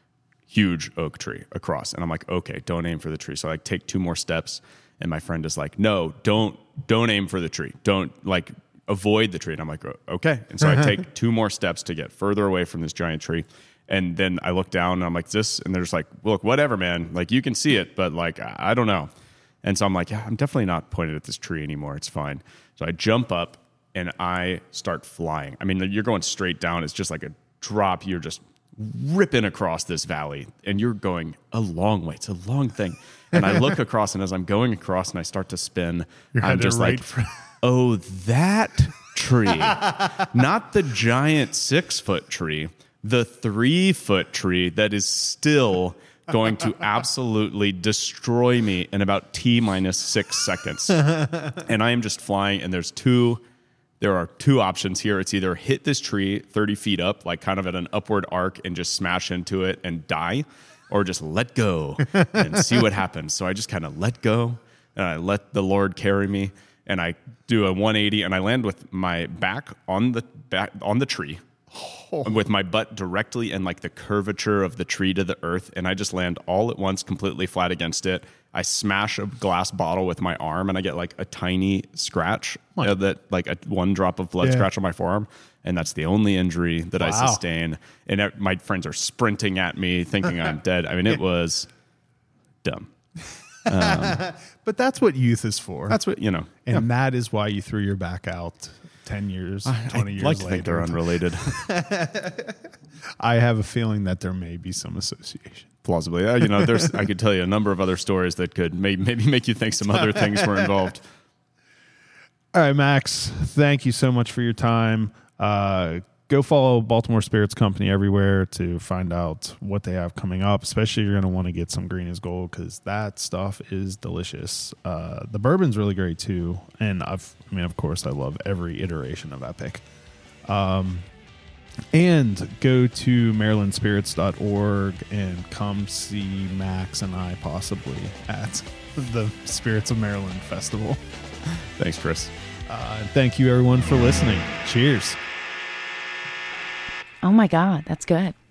huge oak tree across. And I'm like, okay, don't aim for the tree. So I like take two more steps, and my friend is like, no, don't, don't aim for the tree. Don't like avoid the tree. And I'm like, okay. And so I take two more steps to get further away from this giant tree. And then I look down and I'm like, this, and they're just like, look, whatever, man. Like, you can see it, but like, I, I don't know. And so I'm like, yeah, I'm definitely not pointed at this tree anymore. It's fine. So I jump up and I start flying. I mean, you're going straight down. It's just like a drop. You're just ripping across this valley and you're going a long way. It's a long thing. And I look across, and as I'm going across and I start to spin, You're I'm just right like, for- oh, that tree, not the giant six foot tree, the three foot tree that is still going to absolutely destroy me in about T minus six seconds. And I am just flying, and there's two, there are two options here. It's either hit this tree thirty feet up, like kind of at an upward arc, and just smash into it and die, or just let go and see what happens. So I just kind of let go, and I let the Lord carry me. And I do a one eighty, and I land with my back on the back on the tree, oh. with my butt directly in like the curvature of the tree to the earth, and I just land all at once, completely flat against it. I smash a glass bottle with my arm, and I get like a tiny scratch, uh, that like a one drop of blood yeah. scratch on my forearm, and that's the only injury that wow. I sustain. And it, my friends are sprinting at me, thinking I'm dead. I mean, it was dumb. Um, but that's what youth is for. That's what you know. And yeah. that is why you threw your back out ten years, twenty I'd years like to later. think they're unrelated. I have a feeling that there may be some association. Plausibly. Uh, you know, there's I could tell you a number of other stories that could may, maybe make you think some other things were involved. All right, Max, thank you so much for your time. Uh, go follow Baltimore Spirits Company everywhere to find out what they have coming up. Especially, you're going to want to get some Green is Gold because that stuff is delicious. Uh, the bourbon's really great too, and I've, I mean, of course, I love every iteration of Epic. Um, and go to maryland spirits dot org and come see Max and I possibly at the Spirits of Maryland Festival. Thanks, Chris. Uh, thank you, everyone, for listening. Cheers. Oh my God, that's good.